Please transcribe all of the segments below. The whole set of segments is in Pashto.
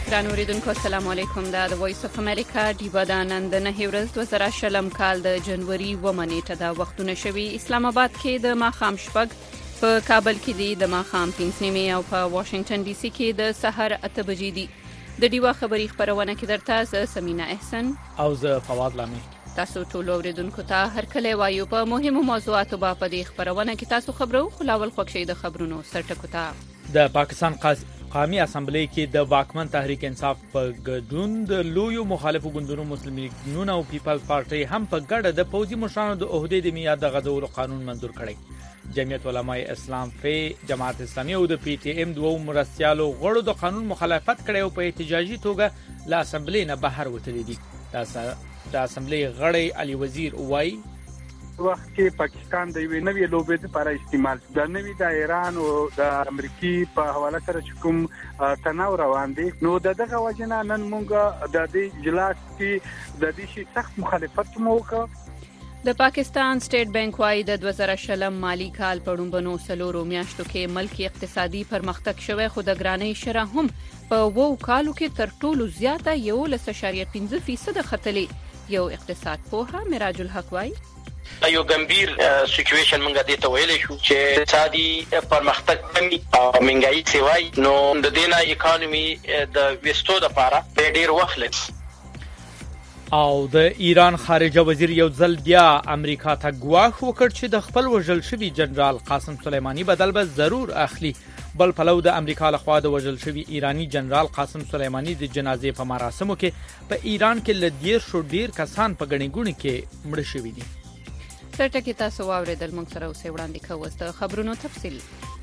ګران اوریدونکو السلام علیکم. دا د وایس اف امریکا ډیبا د نن د 9 ورځ 2020 کال د جنوري 1 نیټه دا وختونه شوي. اسلام آباد کې د ماښام شپږ، په کابل کې دی د ماښام 5 او په واشنگټن ډي سي کې د سحر 8 بجې دي. د ډیوا خبری خبرونه کې درته زه سمینا احسن او زه فواد لامي. تاسو ټول اوریدونکو ته هر کله وایو په مهمو موضوعاتو په دې خبرونه کې تاسو خبرو خلاول خوښي د خبرونو سرټکو ته. د پاکستان قومي اسمبلی کې د واکمن تحریک انصاف په ګډون د لویو مخالفو ګوندونو مسلم لیگ نون او پیپلز پارټي هم په ګډه د پوځي مشرانو د عہدې د میعاد د غځولو قانون منظور کړی. جمعیت علماء اسلام جماعت اسلامي او د پی ټی ایم دوه مرستيالو غړو د قانون مخالفت کړي او په احتجاجي توګه له اسمبلی نه بهر وتلي دي. د اسمبلی غړی علي وزیر وایي وخت کې پاکستان د یوې نوې لوبې لپاره استعمال د نوې د ایران او د امریکای په حواله سره کوم تناو روان دي، نو دغه وجنه نن مونږ د دې اجلاس کې د دې شي سخت مخالفت مو وکړ. د پاکستان سټیټ بانک وايي د 2020 مالی کال په ړومبنو سلورو میاشتو کې ملکی اقتصادي پرمختګ شوی، خو د ګرانۍ شرح هم په وو کالو کې تر ټولو زیاته 11.5% خطلې. یو اقتصاد پوها مراج الحق وايي یو ګمبیر سچويشن مونږه دې ته ویلې شو چې اقتصادي پرمختګ کمی او منګایي سیوای، نو د دینه اکانومي د وستو د لپاره ډېر وخت لګي. او د ایران خارجه وزیر یو ځل بیا امریکا ته ګواښ وکړ چې د خپل وژل شوی جنرال قاسم سلیمانی بدل به ضرور اخلي. بل پلو د امریکا لخوا د وژل شوی ایرانی جنرال قاسم سلیمانی د جنازې په مراسمو کې په ایران کې لدیر شو ډیر کسان په غنی ګونی کې مړ شوي دي. سرټکی تاسو واوریدل، موږ سره اوسې وړاندې کوو د خبرونو تفصیل.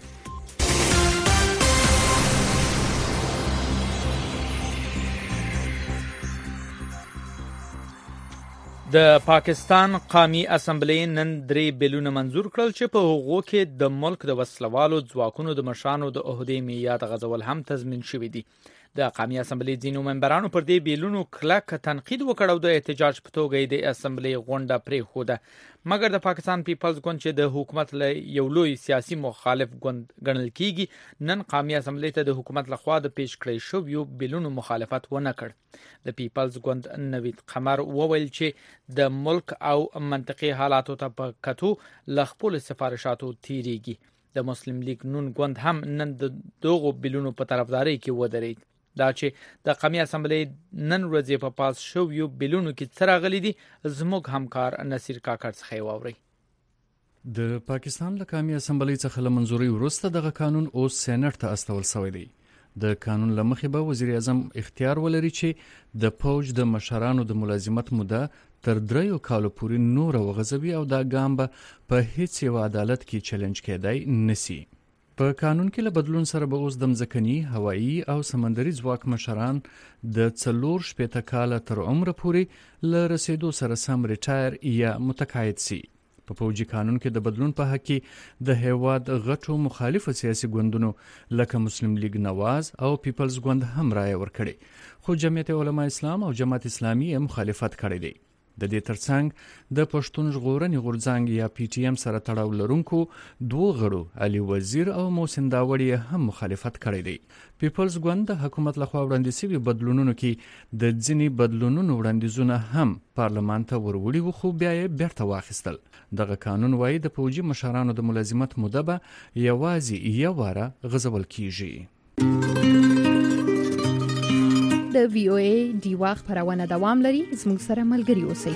د پاکستان قومي اسمبلی نن 3 بیلونه منظور کړل چې په هغو کې د ملک د وسلوالو ځواکونو د مشرانو د عہدې میعاد غځول هم تضمین شوی دي. د قومي اسمبلی ځینو ممبرانو پر دې بیلونو کلک تنقید وکړ او د احتجاج په توګه د اسمبلی غونډه پرېښوده، مګر د پاکستان پیپلز ګوند چې د حکومت له یو لوی سیاسي مخالف ګوند ګڼل کیږي نن قومي اسمبلی ته د حکومت لخوا د پیش کړی شویو بیلونو مخالفت ونه کړ. د پیپلز ګوند نوید قمر وویل چې د ملک او منطقي حالاتو ته په کتو له خپل سفارشاتو تیریږي. د مسلم لیگ نون ګوند هم نن د دغو بیلونو په طرفداري کې ودرېد. دا چې د قومي اسمبلی نن ورځې په پاس شویو بیلونو کې څه راغلي دي زموږ همکار نصیر کاکړ څخه واوري. د پاکستان له قومي اسمبلی څخه له منظوري وروسته دغه قانون اوس سېنات ته استول شوی دی. د قانون لمخې به وزیر اعظم اختیار ولري چې د فوج د مشرانو د ملازمت موده تر 3 کالو پورې نور وغځوي او دا ګام به په هیڅ یو عدالت کې چیلنج کېدای نسی. په قانون کې له بدلون سره به اوس د مځکني، هوایي او سمندري ځواک مشران د 4 کاله تر عمره پورې له رسیدو سره سم ریټایر یا متقاعد سي. په فوجي قانون کې د بدلون په حق کې د هیواد غټو مخالفو سیاسي ګوندونو لکه مسلم لیگ نواز او پیپلز ګوند هم رائے ورکړي، خو جمعیت علماء اسلام او جماعت اسلامي مخالفت کړی دی. د دې ترڅنګ د پښتون ژغورنې غورځنګ یا پی ټی ایم سره تړاو لرونکو دوه غړو علي وزیر او محسن داوړي هم مخالفت کړی دی. پیپلز ګوند د حکومت لخوا وړاندې شوي بدلونونو کې د ځینې بدلونونو وړاندیزونه هم پارلمان ته وروړي وو، خو بیا یې بیرته واخیستل. دغه قانون وايي د فوجي مشرانو د ملازمت موده به یوازې یو واره غځول کیږي. د وی او ای ډیوا خبرونه دوام لري، زموږ سره ملګري اوسئ.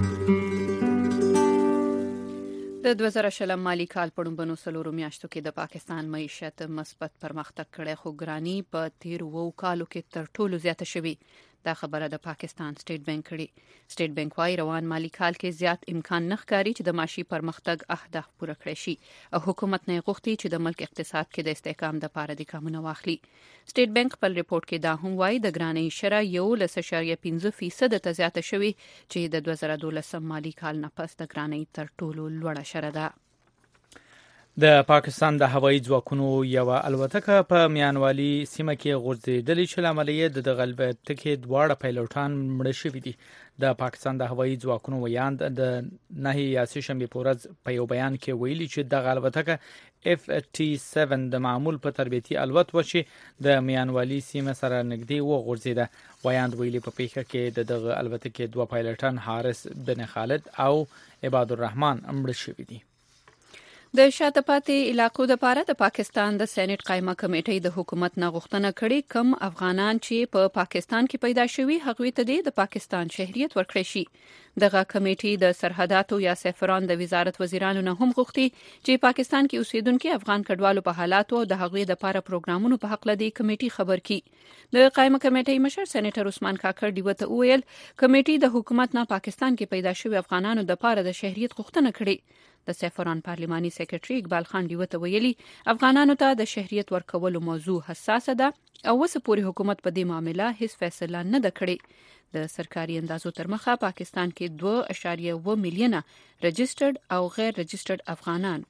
د 2020 مالی کال په ړومبنو سلورو میاشتو کې د پاکستان معیشت مثبت پرمختګ کړی، خو ګرانی په 13 کالو کې تر ټولو زیاته شوی. دا خبره د پاکستان سټیټ بانک کړي. سټیټ بانک وايي روان مالی کال کې زیات امکان نه ښکاري چې د معاشي پرمختګ اهداف پوره کړي شي او حکومت نه غوښتي چې د ملک اقتصاد کې د استحکام لپاره د ګامونه واخلي. سټیټ بانک په ریپورت کې دا هم وايي د ګرانۍ شرح 11.5% ته زیاته شوی چې د 2012 مالی کال نه پس د ګرانۍ تر ټولو لوړه شرح ده. د پاکستان د هوایي ځواکونو یو الوتکه په میانوالي سیمه کې غورځېدلې چې له امله یې د الوتکې دواړه پایلوټان مړه شوي دي. د پاکستان د هوایي ځواکونو ویاند د 9 شنبې په ورځ په یو بیان کې ویلي چې دغه الوتکه FT7 د معمول په تربیتي الوت وشي د میانوالي سیمه سره نږدې وغورځیده. وایاند ویلي په پیښه کې دغه الوتکې 2 پایلټان حارث بن خالد او عباد الرحمن مړه شوي دي. د شاته پاتې علاقو لپاره د پاکستان د سېنات قائمه کمیټې د حکومت نه غوښتنه کړې کم افغانان چې په پاکستان کې پیدا شوي هغوی ته د پاکستان شهریت ورکړي شي. دغه کمیټې د سرحداتو یا سفارت د وزارت وزیرانو نه هم غوښتي چې پاکستان کې اوسیدونکو افغان کډوالو په حالاتو او د هغوی لپاره پروګرامونو په حق لدی کمیټې خبر کړي. د قائمه کمیټې مشر سېنیټر عثمان کاکړ دیوه ته ویل کمیټې د حکومت نه پاکستان کې پیدا شوي افغانانو لپاره د شهریت غوښتنه کړې. د سفارت پارلماني سیکریټري اقبال خان دیوه ته ویلي افغانانو ته د شهریت ورکولو موضوع حساسه ده او اوس پورې حکومت په دې معاملې هیڅ فیصله نه ده کړې. د سرکاري اندازو تر مخه پاکستان کې 2.1 میلیونه رجسټرډ او غیر رجسټرډ افغانان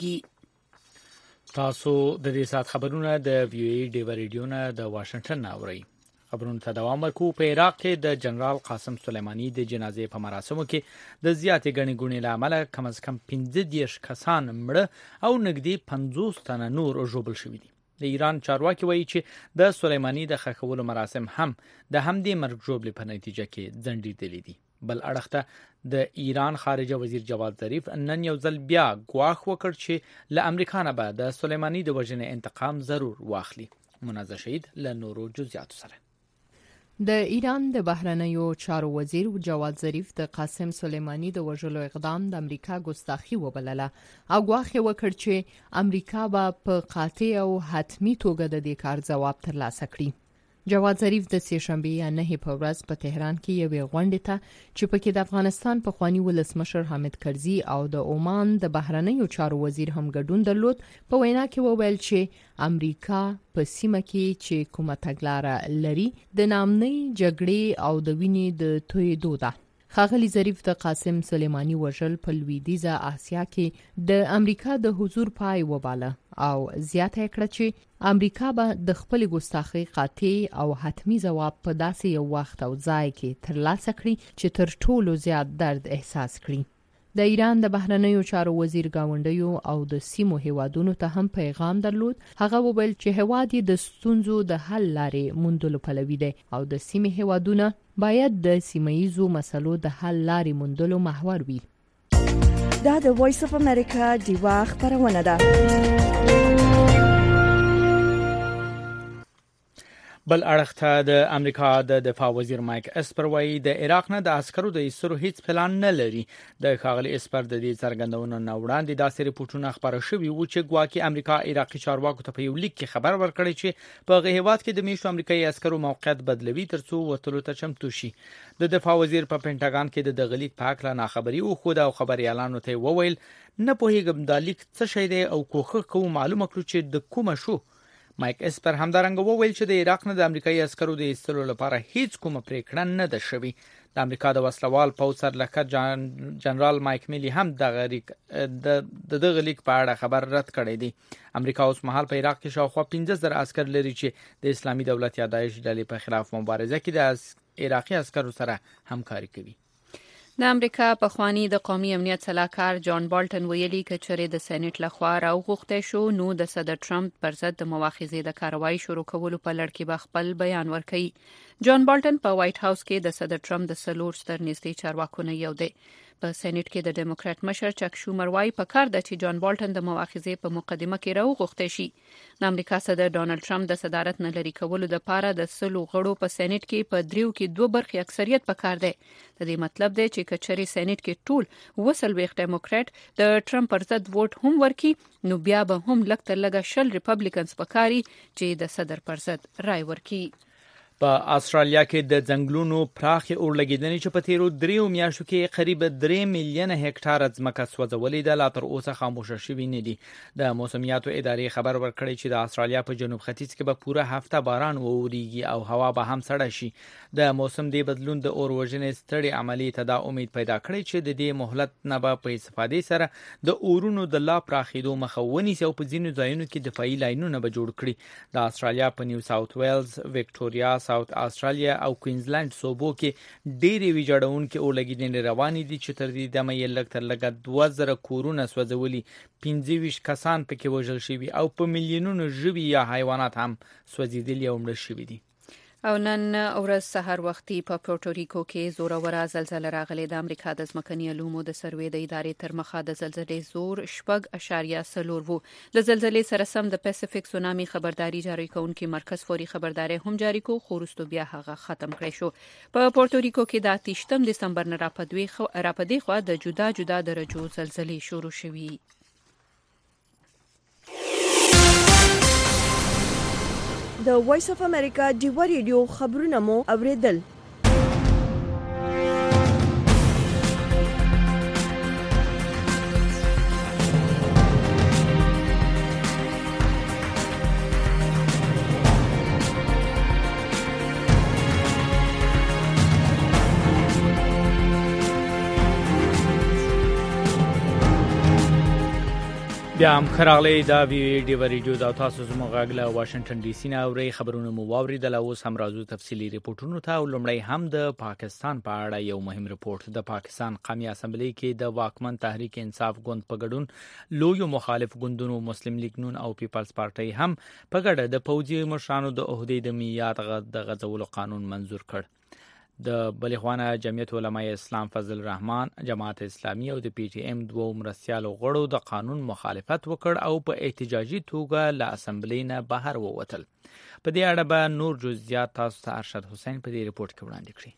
اوسېږي. تاسو د دې سات خبرونه د وی ای ډی ریډیو نه د واشنگټن اورئ. خبرونه ته دوام ورکو. په عراق کې د جنرال قاسم سلیمانی د جنازې په مراسمو کې د زیاتې ګڼې ګوڼې له امله کم از کم 15 کسان مړه او نږدې 50 تنه نور ژوبل شوي دي. د ایران چارواکي وایي چې د سلیمانی د ښخولو مراسم هم د همدې مرګ ژوبلې په نتیجه کې ځنډېدلي دي. بل اړخ ته د ایران خارجه وزیر جواد ظریف نن یو ځل بیا ګواښ وکړ چې له امریکا نه به د سلیمانی د وژنې انتقام ضرور واخلي. منازع شهید له نورو جزئیاتو سره. د ایران د بهرنیو چارو وزیر جواد ظریف د قاسم سلیمانی د وژلو اقدام د امریکا ګستاخی وبلله او ګواښ وکړ چې امریکا به په قاطع او حتمی توګه د دې کار ځواب ترلاسه کړي. جواد ظریف د سهشنبه یا 9 په ورځ په تهران کې یوې غونډې ته چې پکې د افغانستان پخوانی ولسمشر حامد کرزي او د عمان د بهرنیو چارو وزیر هم ګډون درلود په وینا کې وویل چې امریکا په سیمه کې چې کومه تګلاره لري د نامنۍ جګړې او د وینې د تویېدو ده. ښاغلي ظریف د قاسم سلیمانی وژل په لویدیځه آسیا کې د امریکا د حضور پای وباله او زیاته کړه چې امریکا به د خپل ګستاخی قاطع او حتمی ځواب په داسې یو وخت او ځای کې ترلاسه کړي چې تر ټولو زیات درد احساس کړي. د ایران د بهرنیو چارو وزیر گاونډیو او د سیمو هیوادونو ته هم پیغام درلود. هغه وویل چې هیواد د ستونزو د حل لارې موندلو پلوي دی او د سیمې هیوادونه باید د سیمه‌ایزو مسلو د حل لارې موندلو محور وي. دا د وایس اف امریکا دیوا خبرونه ده. بل اړخ ته د امریکا د دفاع وزیر مایک اسپر وایي د عراق نه د عسکرو د ایستلو هیڅ پلان نه لري. د ښاغلي اسپر د دې څرګندونو نه وړاندې داسې ریپورتونه خبره شوي وو چې ګواکې امریکا عراقي چارواکو ته په یو لیک کې خبر ورکړی چې په هغه هیواد کې د میشتو امریکایي عسکرو موقعیت بدلوي ترڅو وټلو ته چمتو شي. د دفاع وزیر په پینټاګان کې د دغه لیک په اړه ناخبري وښوده او خبريالانو ته وویل نه پوهیږم دا لیک څه شی دی او کوښښ کوم معلومه کړو چې د کومه شو. مایک اسپر همدارنګه وویل چې د عراق نه د امریکایي عسکرو د ایستلو لپاره هیڅ کومه پریکړه نه ده شوې. د امریکا د وسلوال پوځ سرلښکر جنرال مایک میلی هم د دغه لیک په اړه خبر رد کړی دی. امریکا اوس مهال په عراق کې شاوخوا 15,000 عسکر لري چې د اسلامي دولت یا داعش ډلې په خلاف مبارزه کې د عراقي عسکرو سره همکاري کوي. د امریکا پخوانی د قومي امنیت سلاکار جان بالټن ویلي کچره د سېنات لخوا راوغوښته شو نو د صدر ټرمپ پر ضد د مواخذې د کاروایی شروع کولو په لړ کې به خپل بیان ورکړي. جان بالټن په وایټ هاوس کې د صدر ټرمپ د سلور ستر نږدې چارواکو نه یو دی. په سېنات کې د ډیموکرات مشر چک شومر وايي په کار ده چې جان بالټن د مواخذې په مقدمه کې راوغوښته شي. د امریکا صدر ډونالد ټرمپ د صدارت نه لري کولو لپاره د سلو غړو په سېنات کې په دریو کې 2 برخې اکثریت پکار دی. د دې مطلب دی چې کچري سېنات کې ټول وسلويخ ډیموکرات د ټرمپ پر ضد ووټ هم ورکي نو بیا به هم لږ تر لږه 10 ریپبلیکنز پکاري چې د صدر پر ضد رای ورکي. په استرالیا کې د ځنګلونو پراخې اورلګیدنې چې په تیرو 3 میاشتو کې قریب 3 میلیونه هکټار ځمکه سوځولې ده لا تر اوسه خاموشه شوې نه دي. د موسمیاتو ادارې خبر ورکړی چې د استرالیا په جنوب ختیځ کې به پوره هفته باران ووريږي او هوا به هم سړه شي. د موسم دی بدلون د اور وژنې ستړي عملیې ته دا امید پیدا کړی چې د دې مهلت نه به په استفادې سره د اورونو د لا پراخېدو مخه ونیسي او په ځینو ځایونو کې دفاعي لاینونه به جوړ کړي. د استرالیا په نیو ساوث ویلز، وکټوريا، ساوث استرالیا او کوینزلند صوبو کې ډېری ویجاړونکو اولګینې روانې دي چې تر دې دمه یې لږ تر لږه 2000 کورونه سوځولي 25 کسان پکې وژل شوي او په میلیونونو ژوي یا حیوانات هم سوځیدلي او مړه شوي دي. او نن ورځ سحر وختي په پورټوریکو کې زوروره زلزلہ راغلې. د امریکا د ځمکني علومو د سروې د ادارې تر مخه د زلزلې زور 6.4 وو. د زلزلې سره سم د پیسفیک سونامي خبرداري جاری کونکي مرکز فوري خبرداري هم جاری کو، خو وروسته بیا هغه ختم کړی شو. په پورټوریکو کې د 28 دسمبر نه راپدې خو د جدا درجو زلزلې شروع شوې. د وایس اف امریکا ډیو ریډیو خبرونه مو اوریدل. بیا هم خراغلی دا ویډیو ریډیو دا تاسو زموږ غاګله واشنگټن ډي سي نه اوري خبرونه مو واوریدل. اوس هم راځو تفصيلي ریپورتونو ته. ولومړی هم د پاکستان په اړه یو مهم ریپورت. د پاکستان قومي اسمبلی کې د واکمن تحریک انصاف ګوند په ګډون لوی مخالف ګوندونو مسلم لیگ نون او پیپلز پارټي هم په ګډه د پوځي مشرانو د عہدې د میعاد د غځولو قانون منزور کړ. د بلخوانه جمعیت علماء اسلام فضل الرحمن، جماعت اسلامی او د پی ټی ایم دوه مرستیالو غړو د قانون مخالفت وکړ او په احتجاجي توګه له اسمبلی نه بهر ووتل. په دې اړه به نور جزئیات تاسو ته ارشد حسین په دې ریپورت کې وړاندې کړي.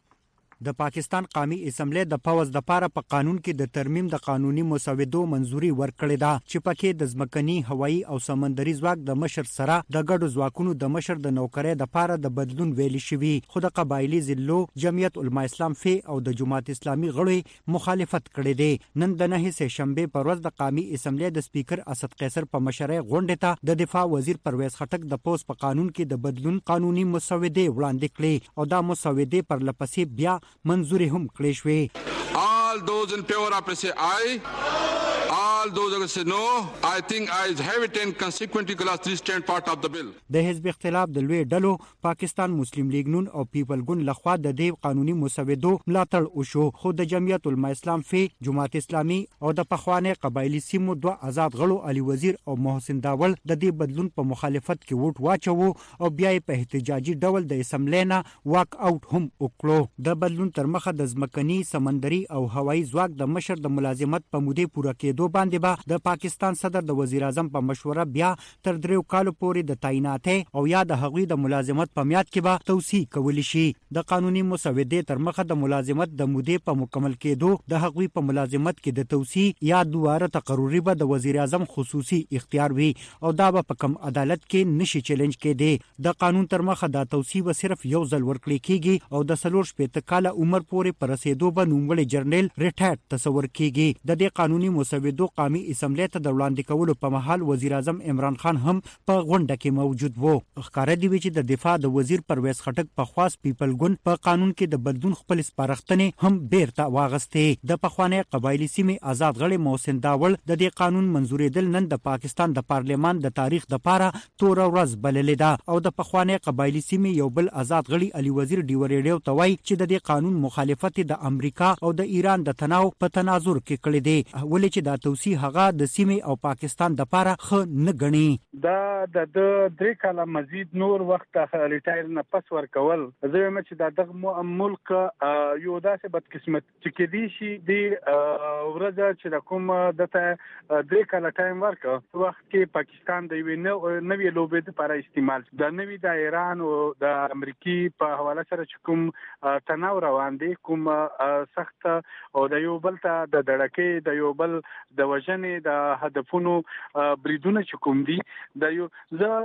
د پاکستان قومي اسمبلی د پوز د پاره په قانون کې د ترمیم د قانوني مسودو منزوري ورکړې ده چې پکې د ځمکني، هوایي او سمندري ځواک د مشر سره د ګډو ځواکونو د مشر د نوکرۍ د پاره د بدلون ویلي شوی. خو د قبایلی ضلعو جمعیت علماء اسلام فی او د جماعت اسلامی غړي مخالفت کړي دي. نن د 9 شنبه پر ورځ د قومي اسمبلی د سپیکر اسد قیصر په مشرۍ غونډه ته د دفاع وزیر پرویز خټک د پوز په قانون کې د بدلون قانوني مسودې وړاندې کړې او دا مسودې پر لپسې بیا منظوري هم کړې شوې. All those in favor of say aye. All those who say no, I think I have it and consequently class 3 stand part of the bill. د حزب اختلاف د لوی ډلو پاکستان مسلم لیگ نون او پیپل ګوند لخوا د دې قانوني مسودو ملاتړ وشو. خو د جمعیت علماء اسلام فی، جماعت اسلامی او د پخواني قبایلی سیمو دوه آزاد غړو علي وزیر او محسن داول د دې بدلون په مخالفت کې ووټ واچو او بیا په احتجاجي ډول د اسمبلی نه واک اوټ هم وکړو. د بدلون تر مخه د ځمکني، سمندري او هوایي ځواک د مشر د ملازمت په مودې پوره کېدو باندې د پاکستان صدر د وزیر اعظم په مشوره بیا تر 3 کالو پورې د تعیناتې او یا د هغوی د ملازمت په میاد کې به توسیع کولی شي. د قانوني مسودې تر مخه د ملازمت د مودې په مکمل کېدو د هغوی په ملازمت کې د توسیع یا دواره تقرری به د وزیر اعظم خصوصي اختیار وي او دا به په کم عدالت کې نشي چیلنج کېدی. د قانون تر مخه د توسیع به صرف یو ځل ورکړل کېږي او د 4 کاله عمر پورې پر رسیدو به نوموړي جرنیل ریټایرډ تصور کېږي. د دې قانوني مسودو قومي اسمبلی ته د وړاندې کولو په محل وزیر اعظم عمران خان هم په غونډه کې موجود وو. ښکاره دی چې د دفاع د وزیر پرویز خټک په خواست پیپل ګوند په قانون کې د بدلون خپل سپارښتنې هم بیرته واغستې. د پخوانی قبایلی سیمې آزاد غړي محسن داول د دې قانون منزورېدل نن د پاکستان د پارلیمان د تاریخ د پاره تور ورځ بللې ده او د پخوانی قبایلی سیمې یو بل آزاد غړي علي وزیر ډیو ریډیو ته وایي چې د دې قانون مخالفت د امریکا او د ایران د تناو په تناظر کې کړی دی، ولې چې دا توسیع هغه د سیمې او پاکستان د پاره خ نه غني. دا د 3 کاله مزید نور وخت ریټایر نه پس ورکول زه یم چې دا د ملک یو داسې بدقسمت چې کې دي شي د ورځ چې د کوم د 3 کاله ټایم ورکو وخت کې پاکستان د نوې لوبې لپاره استعمال د نوې د ایران او د امریکای په حواله سره چې کوم تناو روان دي، کوم سخت او د یو بل ته د دړکې د یو بل د وژنې د هدفونو بریدونه چې کوم دي د یو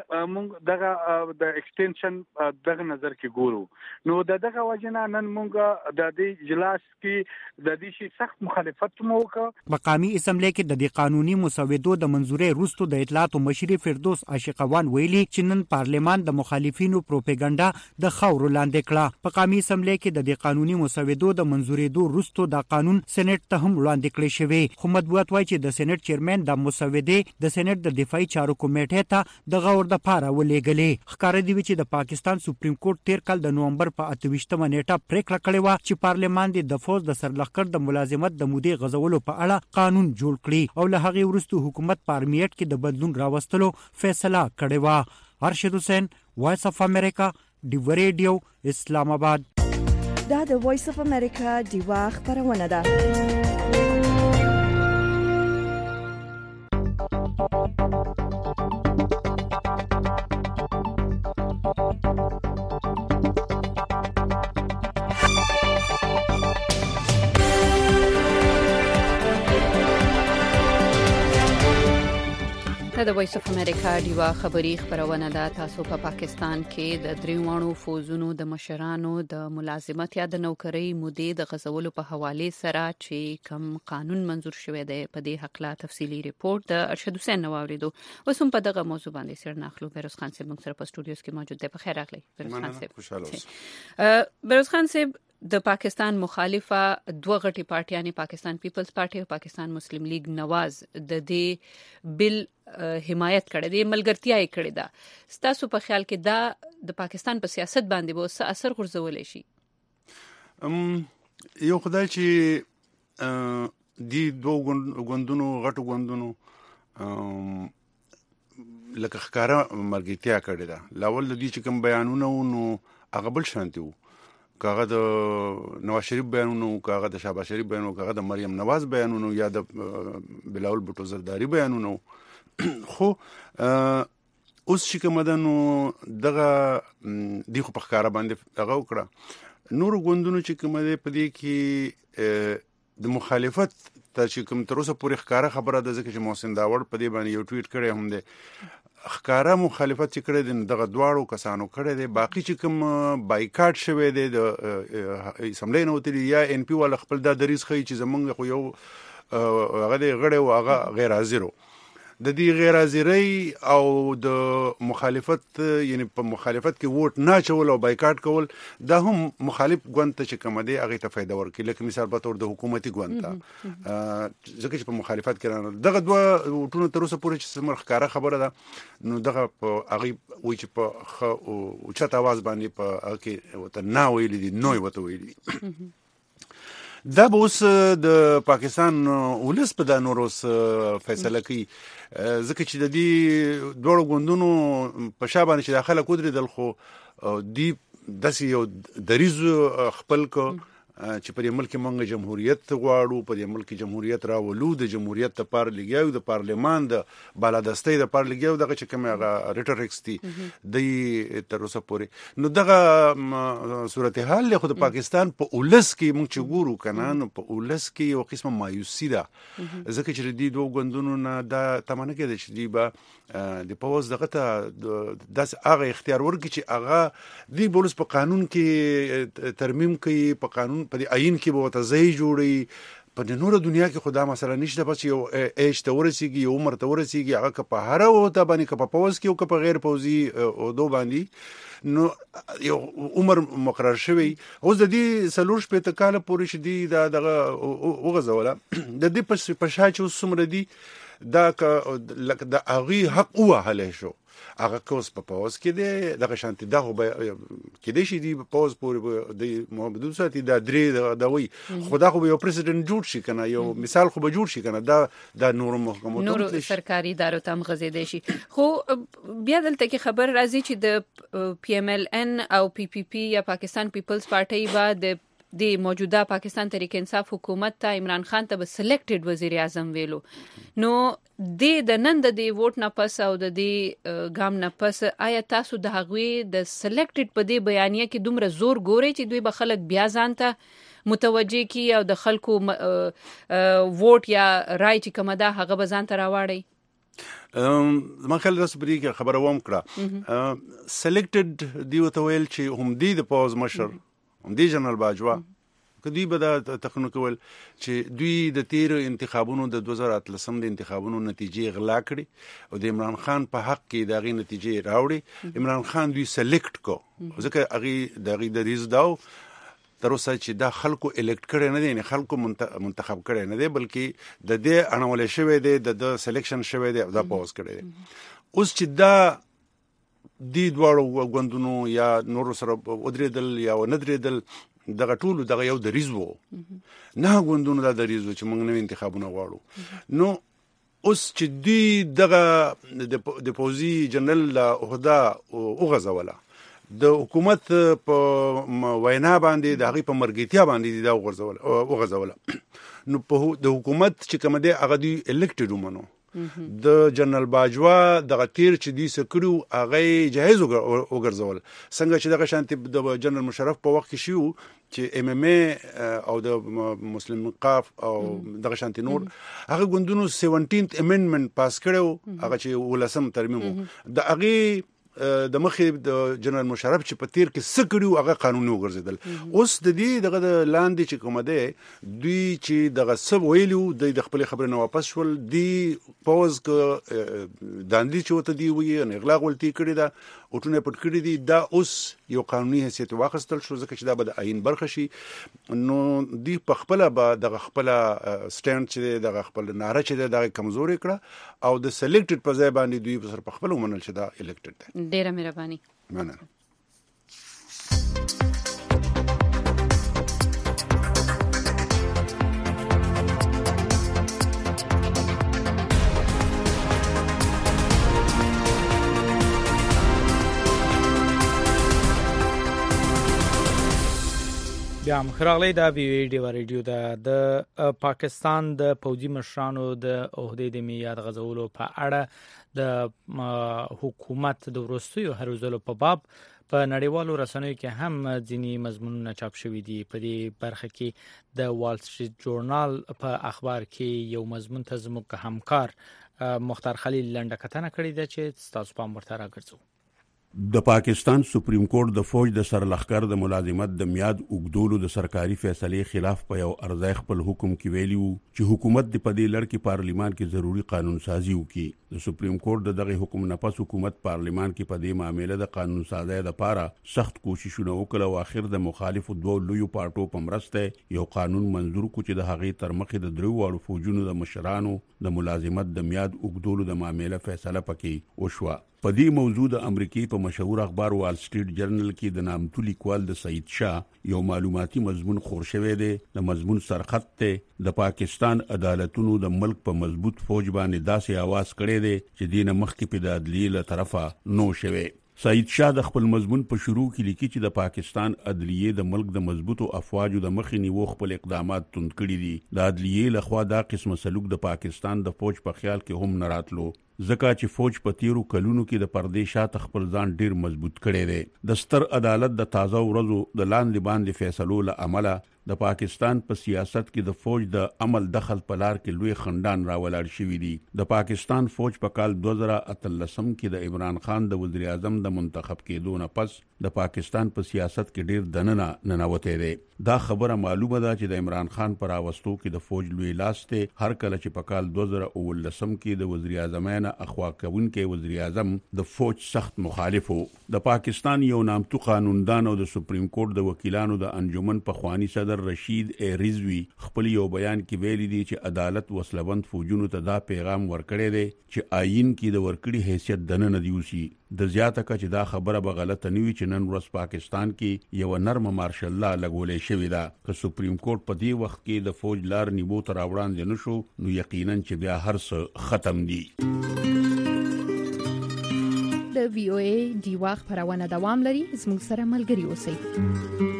موږ دغه د ایکستنشن دغه نظر کې ګورو. نو دغه وجنه نن موږ د دې اجلاس کې د دې شي سخت مخالفت مو وکړ. مقامی اسمبلی کې د دې قانوني مسودو د منزوري وروسته د اطلاعات مشر فردوس عاشقوان ویلي چې نن پارلیمان د مخالفینو پروپاګاندا د خاور لاندې کړه. په قومي اسمبلی کې د دې قانوني مسودو د منزوري وروسته د قانون سېنات ته هم وړاندې کړی شوی. خو مطبوعات وایي چې د د سېنات چیرمن د مسودې د سېنات د دفاعي چارو کمیټې ته د غور د پاره ولېګلې. ښکار دی چې د پاکستان سپریم کورټ تیر کال د نومبر په 28مه نیټه پریکړه کړې و چې پارلمان د فوج د سرلښکر د ملازمت د مودې غزولو په اړه قانون جوړ کړي او له هغې وروسته حکومت پارمیټ کې د بدلون راوستلو فیصله کړې و. ارشد حسین، وایس اف امریکا، ډیو ریډیو، اسلام آباد. دا د وایس اف امریکا ډیوا خبرونه ده. د وایس اف امریکا ډیوا خبری خبرونه ده. تاسو په پاکستان کې د دریوانو فوزونو د مشرانو د ملازمت یا د نوکری مودې د غزولو په حواله سره چې کوم قانون منزور شوی دی په دې حق لا تفصيلي ریپورت د ارشد حسین نواوریدو. وسوم په دغه موضوع باندې سر ناخلو. بیروز خان صاحب موږ سره په سټوډیوز کې موجود دی. په خیر راغلی بیروز خان صاحب. خوشاله. بیروز خان صاحب د پاکستان مخالفه دوه غټي پارټیانې پاکستان پیپلز پارټي او پاکستان مسلم لیگ نواز د دې بل حمایت کړي دي، ملګرتیا یې کړې ده. ستاسو په خیال کې دا د پاکستان په سیاست باندې به څه اثر غورځولای شي؟ یو خدای چې دی دوه غوندونو غټو غوندونو لکه ښکارا مرګتیا کړې ده. لاول د دې چې کوم بیانونه نو هغه بل شانتي وو، کاغه د نواز شریف بیانونو، کاغه د شهباز شریف بیانونو، کاغه د مریم نواز بیانونو یا د بلاول بوټو زرداری بیانونو. خو اوس چې کوم دنو دغه دی خو په ښکارا باندې هغه وکړه. نور غوندونو چې کوم دی په دې کې د مخالفت ته چې کوم تر اوسه پورې ښکارا خبره ده، ځکه چې محسن داوړ په دې باندې یو ټویټ کړی هم دی. ښکارا مخالفت چې کړی دی دغه دواړو کسانو کړی دی. باقی چې کوم بایکاټ شوی دی د اسمبلی نه وتلی یا ان پی ول خپل د دریز خي چې زمونږ خو یو هغه د غړې او هغه غیر حاضرو د دې غیر حاضرۍ او د مخالفت یعنی په مخالفت کې ووټ نه چول او بایکاټ کول دا هم مخالف ګوند ته چې کوم دی هغه ته فائدہ ورکړي. لکه مثال په تور د حکومتي ګوند ته ځکه چې په مخالفت کې دغه دوه وټونو تر اوسه پورې چې سمر ښکارا خبره ده نو دغه په هغه وی چې په او چت आवाज باندې په هغه کې وته نه ویلي دي نو وته ویلي. دا به اوس د پاکستان ولس په دا نور اوس فیصله کوي، ځکه چې د دې دوړو غوندونو په شابه چې داخله کودري دل خو دی داسې یو دریز خپل کو چې په دې ملک موږ جمهوریت غواړو، په دې ملک جمهوریت راولو، د جمهوریت لپاره لګیاو، د پارلمان د بالادستۍ لپاره لګیاو، دغه چې کوم هغه ریټریکس دي د تر اوسه پورې. نو دغه صورتحال له خود پاکستان په اولس کې موږ چې ګورو کنه نو په اولس کې یو قسمه مایوسی ده، ځکه چې دې دوه غوندونو نه دا تمنه کې چې دی به د پوز دغه ته داس هغه اختیار ورکړي چې هغه دی بولس په قانون کې ترمیم کوي، په قانون په آئین کې به وتځي جوړي. په د نور دنیا کې خدا مثلا نشته، بس یو ایج ته ورسیږي، یو عمر ته ورسیږي، هغه په هر وته باندې که په پوز کې او که په غیر پوزي او دو باندې نو یو عمر مقرر شوی. اوس د دې سلور شپې ته کال پورې شدي دا دغه وغځوله د دې په شا چې وسمره دي دا لکه د اغي حق وهله شو هغه کوس په پاوز کې دی دغه شانتي دغه کې دی شي دی پاوز پورې د محمد ساتي دا درې دا وی خدا خو یو پریزیدنت جوړ شي کنه، یو مثال خو به جوړ شي کنه، دا نور محکمو نور سرکاري ادارو ته مغزیدي شي. خو بیا دلته کې خبر راځي چې د پی ام ال ان او پی پی پی یا پاکستان پیپلز پارټي بعد د موجوده پاکستان تحریک انصاف حکومت ته عمران خان ته به سلیکټډ وزیر اعظم ویلو. نو د نن د ووټ نه پس او د ګام نه پس آیا تاسو د هغوی د سلیکټډ په دې بیانیه کې دومره زور ګوري چې دوی به خلک بیا ځان ته متوجه کی او د خلکو ووټ یا رای چې کومه ده هغه به ځان ته راوړي؟ ما خل رس بری کې خبره ووم کړه سلیکټډ دی وته ویل چې هم دی د پاوز مشر هم دی جنرال باجوا کدی به دا تخنو کول چې دوی د تیر انتخابونو د 2013 د انتخابونو نتیجې غلا کړي او د عمران خان په حق کې دغه نتیجې راوړي. عمران خان دوی سلیکټ کو ځکه هغه دغه د ریز داو تر اوسه چې دا خلکو الیکټ کړي نه دي، نه خلکو منتخب کړي نه دي، بلکې د دې انولې شوی دی، د سلیکشن شوی دی، دا پوز کړي دي. اوس چې دا دی دواړو غوندونو یا نور سره ودرېدل یا ندرېدل، دغه ټولو دغه یو دریز وو، نه غوندونو دا دریز وو چې موږ نوې انتخابونه غواړو. نو اوس چې دی دغه د پوزي جنرال له عہده وغځوله، د حکومت په وینا باندې د هغې په مرګیتیا باندې دا وغځوله. نو په د حکومت چې کوم دی هغه دی الیکټډ ومنو، د جنرال باجوا دغه تیر چې دی سکړو هغه جهیز وګرځول، څنګه چې دغه شانتي د جنرال مشرف په وخت کې شو چې ام ام ای او د مسلم قاف او دغه شانتي نور هغه ګوندونو 17th امندمنت پاس کړو، هغه چې ولسم ترمیم د هغه د مخې د جنرال مشرف چې په تیر کې سکړو هغه قانوني وګرځیدل. اوس د دې دغه لاندې چې کومه ده دوی چې دغه سب ویلو د خپل خبرې نه واپس شول، دی پوز ک داندې چې وته دی وی نه اغلاق ولتي کړی دا اوټونه پټ کړی دي، دا اوس یو قانوني حیثیت واخستل شو ځکه چې دا به د آئین برخه شي. نو دی په خپل به دغه خپل سټاند چې دغه خپل ناره چې دغه کمزوري کړه او د سلیکټډ په ځای باندې دوی په خپل ومنل چې دا الیکټډ دی. ډیره مهرباني. مننه. بیا مخراغلی دا ویډیو ریډیو د پاکستان د پوځي مشرانو د عہدې د میعاد غځولو په اړه د حکومت د وروستیو هرڅولو په باب په نړیوالو رسنیو کې هم ځینی مضمونونه چاپ شوي دي. په دې برخه کې د وال سټریټ جورنال په اخبار کې یو مضمون ته زموږ همکار مختار خلیل لنډه کتنه کړې ده چې تاسو پام ورته راګرځو. د پاکستان سپریم کورټ د فوج د سرلښکر د ملازمت د میاد اوږدولو د سرکاري فیصلې خلاف په یو ارزای خپل حکم کې ویلی وو چې حکومت د پدې لړ کې پارلیمان کې ضروری قانون سازي وکړي. د سپریم کورټ دغه حکم نه پس حکومت پارلیمان کې په دې معاملې د قانون سازي لپاره سخت کوششونه وکړه او اخر د مخالفو دوه لویو پارټو په مرسته یو قانون منظور کړ چې د هغې تر مخې د درو واړو فوجونو د مشرانو د ملازمت د میاد اوږدولو د معاملې فیصله پکې وشوه. په دې موضوع د امریکای په مشهور اخبار وال سټریټ جرنل کې د نامتو لیکوال د سعید شاه یو معلوماتي مضمون خور شوی دی. د مضمون سرخط ته د پاکستان عدالتونو د ملک په مضبوط فوج باندې داسې आवाज کړی دی چې دینه مخکې په د عدلیې له طرفه نو شوی. سعید شاه د خپل مضمون په شروع کې لیکي چې د پاکستان عدلیې د ملک د مضبوطو افواجو د مخې نیو خپل اقدامات تند کړي دي. د عدلیې لخوا دا قسمه سلوک د پاکستان د فوج په خیال کې هم نه راتلو ځکه چې فوج په تیرو کلونو کې د پردې شاته خپل ځان ډیر مضبوط کړي دي. د ستر عدالت د تازه ورځو د لاندې باندې فیصلو له عمله د پاکستان په سیاست کې د فوج د عمل دخل په لار کې لوی خندان راولاړ شوی دی. د پاکستان فوج په کال 2013 کې د عمران خان د وزیر اعظم د منتخب کېدو نه پس د پاکستان په سیاست کې ډیر دننه ننوته دی. دا خبره معلومه ده چې د عمران خان پر راوستو کې د فوج لوی لاس ته هر کله چې په کال 2013 کې د وزیر اعظم اخوا کوونکې وزیر اعظم د فوج سخت مخالف وو. د پاکستان یو نامتو قانوندان او د سپریم کورټ د وکیلانو د انجمن په خوانی صدر رشید رضوی خپل یو بیان کې ویلي دي چې عدالت وسلبند فوجونو ته دا پیغام ورکړی دی چې آئین کې د ورکړي حیثیت دننه دیوسی. د زیاته کچ دا خبره به غلطه نه وي چې نن ورځ پاکستان کې یو نرم مارشل لا لګولې شوې ده. که سپریم کورټ په دې وخت کې د فوج لار نیبو ته راوړاندې نشو نو یقینا چې بیا هر څه ختم دي. د وی او ای دی واخ پرونه دوام لري. زموږ سره ملګري اوسئ.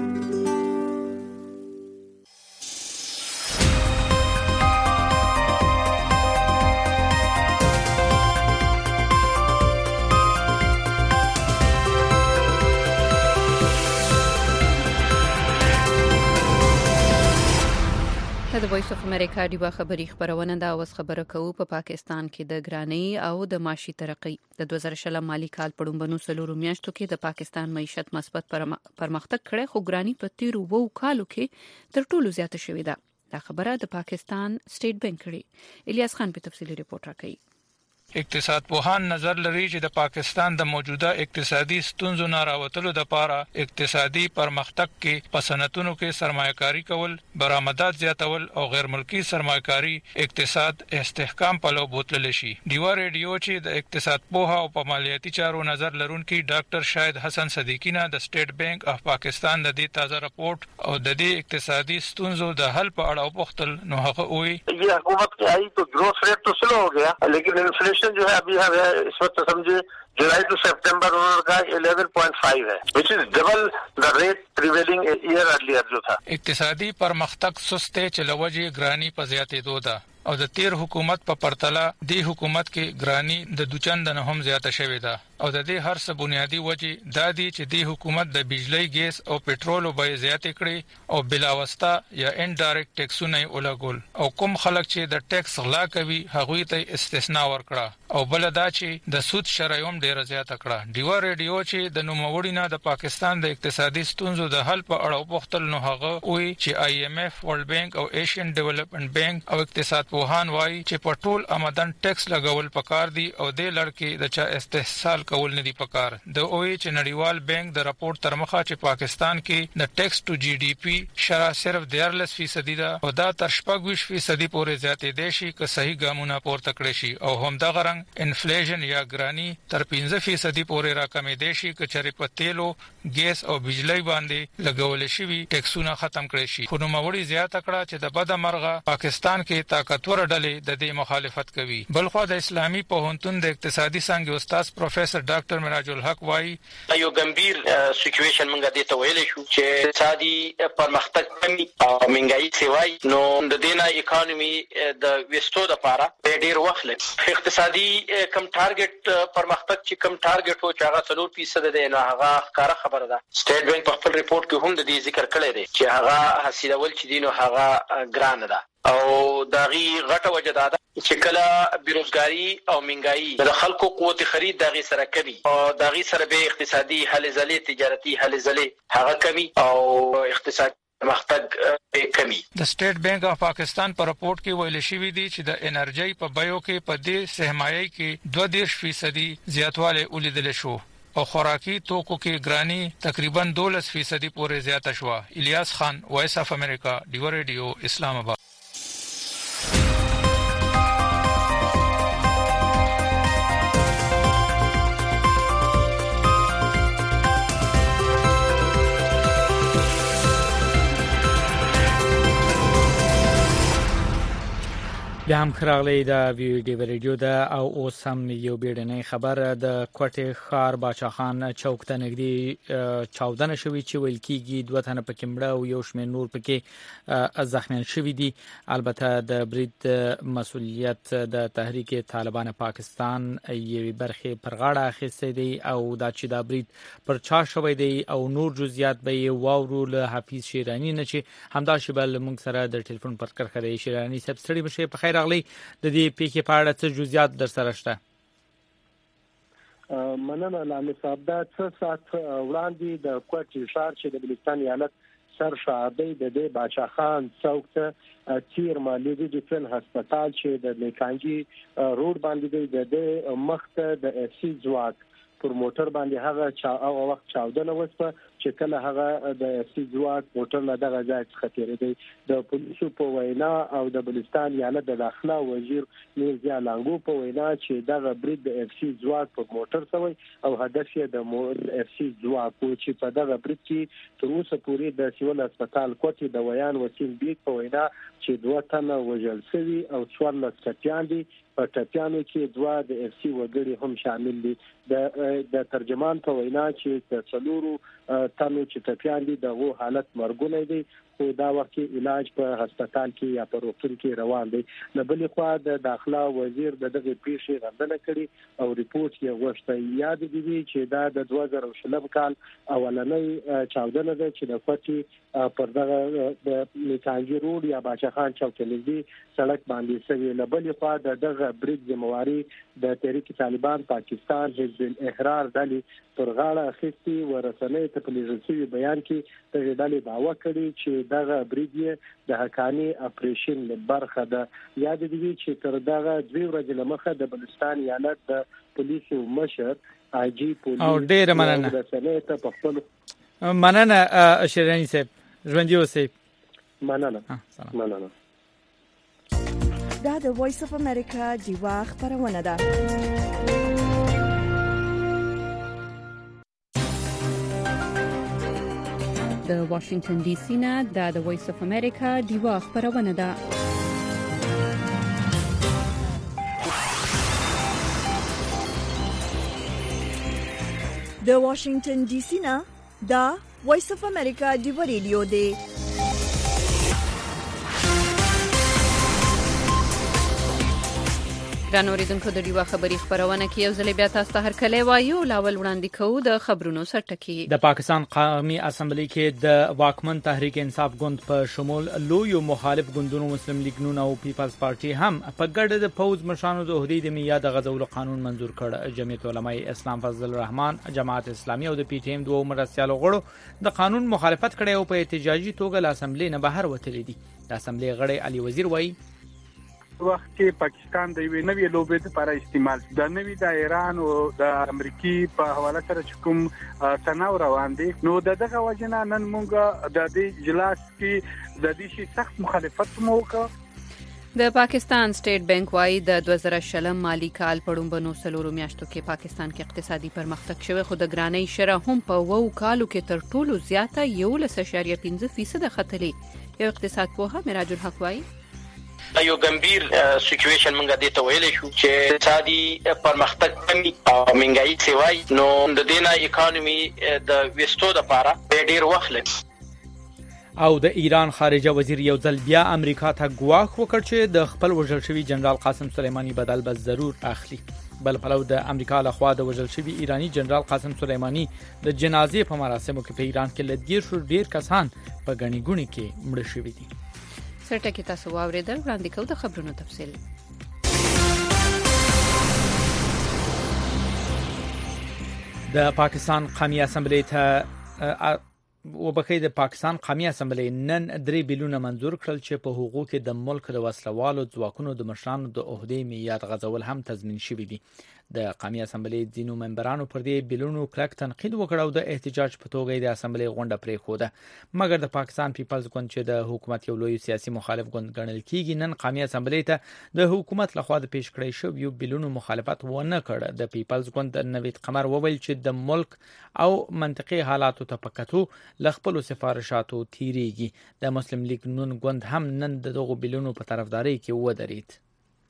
د وایس اف امریکا دی خبري خبرونه دا اوس خبره کوو په پاکستان کې د ګرانی او د معاشي ترقی د 2020 مالی کال په لومړنیو څلورو میاشتو کې د پاکستان معیشت مثبت پرمختګ کړی خو ګرانی په تیرو وو کالو کې تر ټولو زیاته شوې ده. دا خبره د پاکستان سټیټ بانک کړي. الیاس خان په تفصیلی ریپورت راکړي. اقتصاد پوهان نظر لري چې د پاکستان د موجوده اقتصادي ستونزو نه راوتلو لپاره اقتصادي پرمختګ کې په صنعتونو کې سرمایه‌کاري کول، برآمدات زیاتول او غیر ملکی سرمایه‌کاري اقتصاد استحکام په لور بوتلل شي. دیوا ریډیو چې د اقتصاد پوها او په مالیاتي چارو نظر لرونکي ډاکټر شاهد حسن صدیقی نه د سټیټ بانک اف پاکستان د دې تازه رپورت او د دې اقتصادي ستونزو د حل په اړه وپوښتل نو هغه وایي ये हुकूमत की आई तो growth rate तो स्लो हो गया, लेकिन इन्फ्लेशन जो है अभी है इस वक्त समझे जुलाई टू सितंबर का 11.5 है, which is double the rate prevailing year earlier जो था. اقتصادي پرمختګ سسته چلوجي ګرانی په زیاتېدو ده او د تیر حکومت په پرتله د حکومت کې ګرانی د دوچند نه هم زیاته شوې ده او د دې هر څه بنیادی وجه دا دی چې د حکومت د بجلی، ګیس او پټرول بیې زیاتې کړې او بلاواسطه یا انډایرکټ ټیکسونه ولګول او کوم خلک چې د ټیکس غلا کوي هغه ته استثناء ورکړه او بل دا چې د سود شرایم ډیره زیاته کړه. دیوا ریډیو چې د نوموړي نه د پاکستان د اقتصادي ستونزو د حل په اړه وپوښتل نو هغه وایي چې IMF، ورلد بانک او ایشین ډیولپمنٹ بانک او اقتصاد پوهان وایي چې په ټول آمدن ټیکس لګول پکار دي او د لړکې د چا استحصال کول نه دي پکار. د اوې چې نړیوال بانک د راپور تر مخه چې پاکستان کې د ټیکس ټو GDP شرح صرف 14% ده او دا تر 20% پورې زیاتې دي شي که صحیح ګامونه پورته کړی شي او هم د غرنګ انفلیشن یا ګرانی تر 15% پورې راکمې دي شي که چېرې په تیلو، ګیس او بجلی باندې لګول شي ټیکسونه ختم کړي شي. خو نو موري زیاته کړه چې د بده مرغه پاکستان کې طاقتور ډلې د دې مخالفت کوي. بلخو د اسلامي پوهنتون د اقتصادي څانګې استاد پروفیسور ډاکټر مراج الحق وایي یو ګمبیر سچويشن موږ دې ته ویلې شو چې اقتصادي پرمختګ کمی او منګایي سیوای نو د دینه اکانومي د وستو د لپاره ډېر وخت لګي. اقتصادي کم ټارګټ پرمختګ چې کم ټارګټ او چې هغه 3% دی نو هغه ښکاره خبره ده. سټیټ بانک په خپل ریپورت کې هم د دې ذکر کړی دی چې هغه حاصلول چې دینو هغه ګران ده او داغي غټه وجه ده چې کله بیروزګاری او منګایي د خلکو قوت خرید داغي سره کوي او داغي سره به اقتصادي حل زلي تجارتي حل زلي هغه کمی او اقتصادي مختګ کمی. د سټیټ بانک اف پاکستان په راپورټ کې ویل شوی دی چې د انرژي په بیو کې په دې سرمایي کې 22% زیاتوالی ولیدل شو او خوراکي توکو کې ګرانی تقریبا 12% پورې زیاته شو. الیاس خان، وایس اف امریکا، دیوا ریډیو، اسلام آباد. بیا هم خراغلی د ویډیو ریډیو د او اوس هم یو بیړنۍ خبر د کوټه ښار باچا خان چوک ته نږدې چاودنه شوې چې ویل کېږي 2 تنه پکې مړه او یو شمېر نور پکې زخمیان شوي دي. البته د برید مسؤلیت د تحریک طالبان پاکستان یوې برخې پر غاړه اخیستی دی او دا چې دا برید پر چا شوی دی او نور جزئیات به یې واورو له حفیظ شیرانی نه چې همدا شیبل موږ سره د ټلیفون پر کرخه دی. شیرانی صاحب ستړي بشي په خیر راغلی. د دې پیښې په اړه څه جزئیات در سره شته؟ مننه لامل صاحب. دا څه سات وړاندې د کوټه ښار چې د بلوچستان ایالت سر شعبي د دې باچا خان چوک ته تیر مالیدي ډیفن هسپتال چې د میکانجی روډ باندې د مخته د اف سی ځواک پر موټر باندې هغه او وخت چاودنه وسوه چې کله هغه د اف سی ځواک موټر نه دغه ځای څخه تیریدي. د پولیسو په وینا او د بلوچستان ایالت د داخله وزیر میرزا لانګو په وینا چې دغه برید د اف سی ځواک په موټر سوی او هدف یې د اف سی ځواک چې په دغه برید کې تر اوسه پورې د سیول هسپتال کوټې د ویان وسیم بیگ په وینا چې 2 تنه وژل شوي او 14 ټپیان دي. په ټپیانو کې 2 د اف سی وګړي هم شامل دي. د ترجمان په وینا چې د څلورو تنو چې ټپیان دي دغه حالت مرګونی دی خو دا وخت علاج په هسپتال کې یا په روغتون کې روان دي. نه بلې خوا د داخله وزیر دغه پیښې غندنه کړي او ریپورت یې غوښتي. یاد دي چې دا د 2020 کال اولنۍ چاودنه ده چې د کوټې پر دغه د میکانجی روډ یا باچا خان چوک نږدې سړک باندې سوي. نه بلې خوا دغه برید ذمہواری د تحریک طالبان پاکستان حزب الاحرار ډلې پر غاړه اخیستي ورسنۍ ته په لیږل شوي بیان کې دغه ډلې دعوا کړې چې دغه برید د حقاني اپریشن برخه ده. یاد دي چې تر دغه 2 ورځې لمخه د بلوچستان ایالت د پولیسو مشر آی جی پولیس او ډېر مننه ورسنۍ ته په خپل مننه شیرانی صاحب ژوندي اوسئ. مننه. دا د وایس اف امریکا جیوا خبرونه ده. د واشنگټن ډي سي نه د وایس اف امریکا جیوا خبرونه ده. د واشنگټن ډي سي نه دا وایس اف امریکا جیوا ریډیو دی. ګران اوریدونکو د ډیوا خبری خبرونه کې یو ځل بیا تاسو ته هرکلی وایو. لاول وړاندې کوو د خبرونو سرټکی. د پاکستان قومي اسمبلی کې د واکمن تحریک انصاف ګوند په شمول لوی مخالف ګوندونو مسلم لیگ نون او پیپلز پارټي هم په ګډه د پوز مشرانو د عہدې د میاد غزولو قانون منزور کړ. جمعیت علماء اسلام فضل الرحمن، جماعت اسلامي او د پی ټی ایم دوه مرستيالو غړو د قانون مخالفت کړي او په احتجاجي توګه له اسمبلی نه بهر وتلي دي. د اسمبلی غړي علي وزیر وایي وخت کې پاکستان د یوې نوې لوبې لپاره استعمال د نوې د ایران او د امریکای په حواله سره کوم تناو روان دي. نو دغه وجنه نن مونږ د دې اجلاس کې د دې شي سخت مخالفت مو وکړ. د پاکستان سټیټ بانک وايي د 2020 مالی کال پړومبنو سلورو میاشتو کې پاکستان کې اقتصادي پرمختګ شوی، خو د ګرانۍ شرح هم په 2 کالو کې تر ټولو زیاته 11.5% ختلې. یو اقتصاد پوها مراج الحق وايي یو ګمبیر سچويشن مونږه د ته ویلې شو چې اقتصادي پرمختګ کمی او مهنګای سیوای نو د دینه اکانومي د وستو د لپاره ډیر وخت لګي. او د ایران خارجه وزیر یو ځل بیا امریکا ته ګواښ وکړ چې د خپل وژل شوی جنرال قاسم سلیمانی بدل به ضرور اخلي. بل پلو د امریکا لخوا د وژل شوی ایرانی جنرال قاسم سلیمانی د جنازې په مراسمو کې په ایران کې لدګیر شو ډیر کسان په غنی ګونی کې مړ شوي دي. سرټکی تاسو واوریدل. وړاندې کوو د خبرونو تفصیل. د پاکستان قومي اسمبلی ته وبخې د پاکستان قومي اسمبلی نن 3 بیلونه منزور کړل چې په حقوقو کې د ملک د وسلوالو ځواکونو د مشرانو د عہدې میاد غزول هم تضمین شوی دي. د قومي اسمبلی ځینو ممبرانو پر دې بیلونو کلک تنقید وکړ او د احتجاج په توګه د اسمبلی غونډه پرې خوده. مګر د پاکستان پیپلز ګوند چې د حکومت یو لوی سیاسي مخالف ګوند ګڼل کیږي نن قومي اسمبلی ته د حکومت لخوا د پیش کړی شو یو بیلونو مخالفت ونه کړ. د پیپلز ګوند نوید قمر وویل چې د ملک او منطقي حالاتو ته پکاتو لخپل سفارشاتو تیریږي. د مسلم لیگ نون ګوند هم نن دغه بیلونو په طرفداري کې ودرید.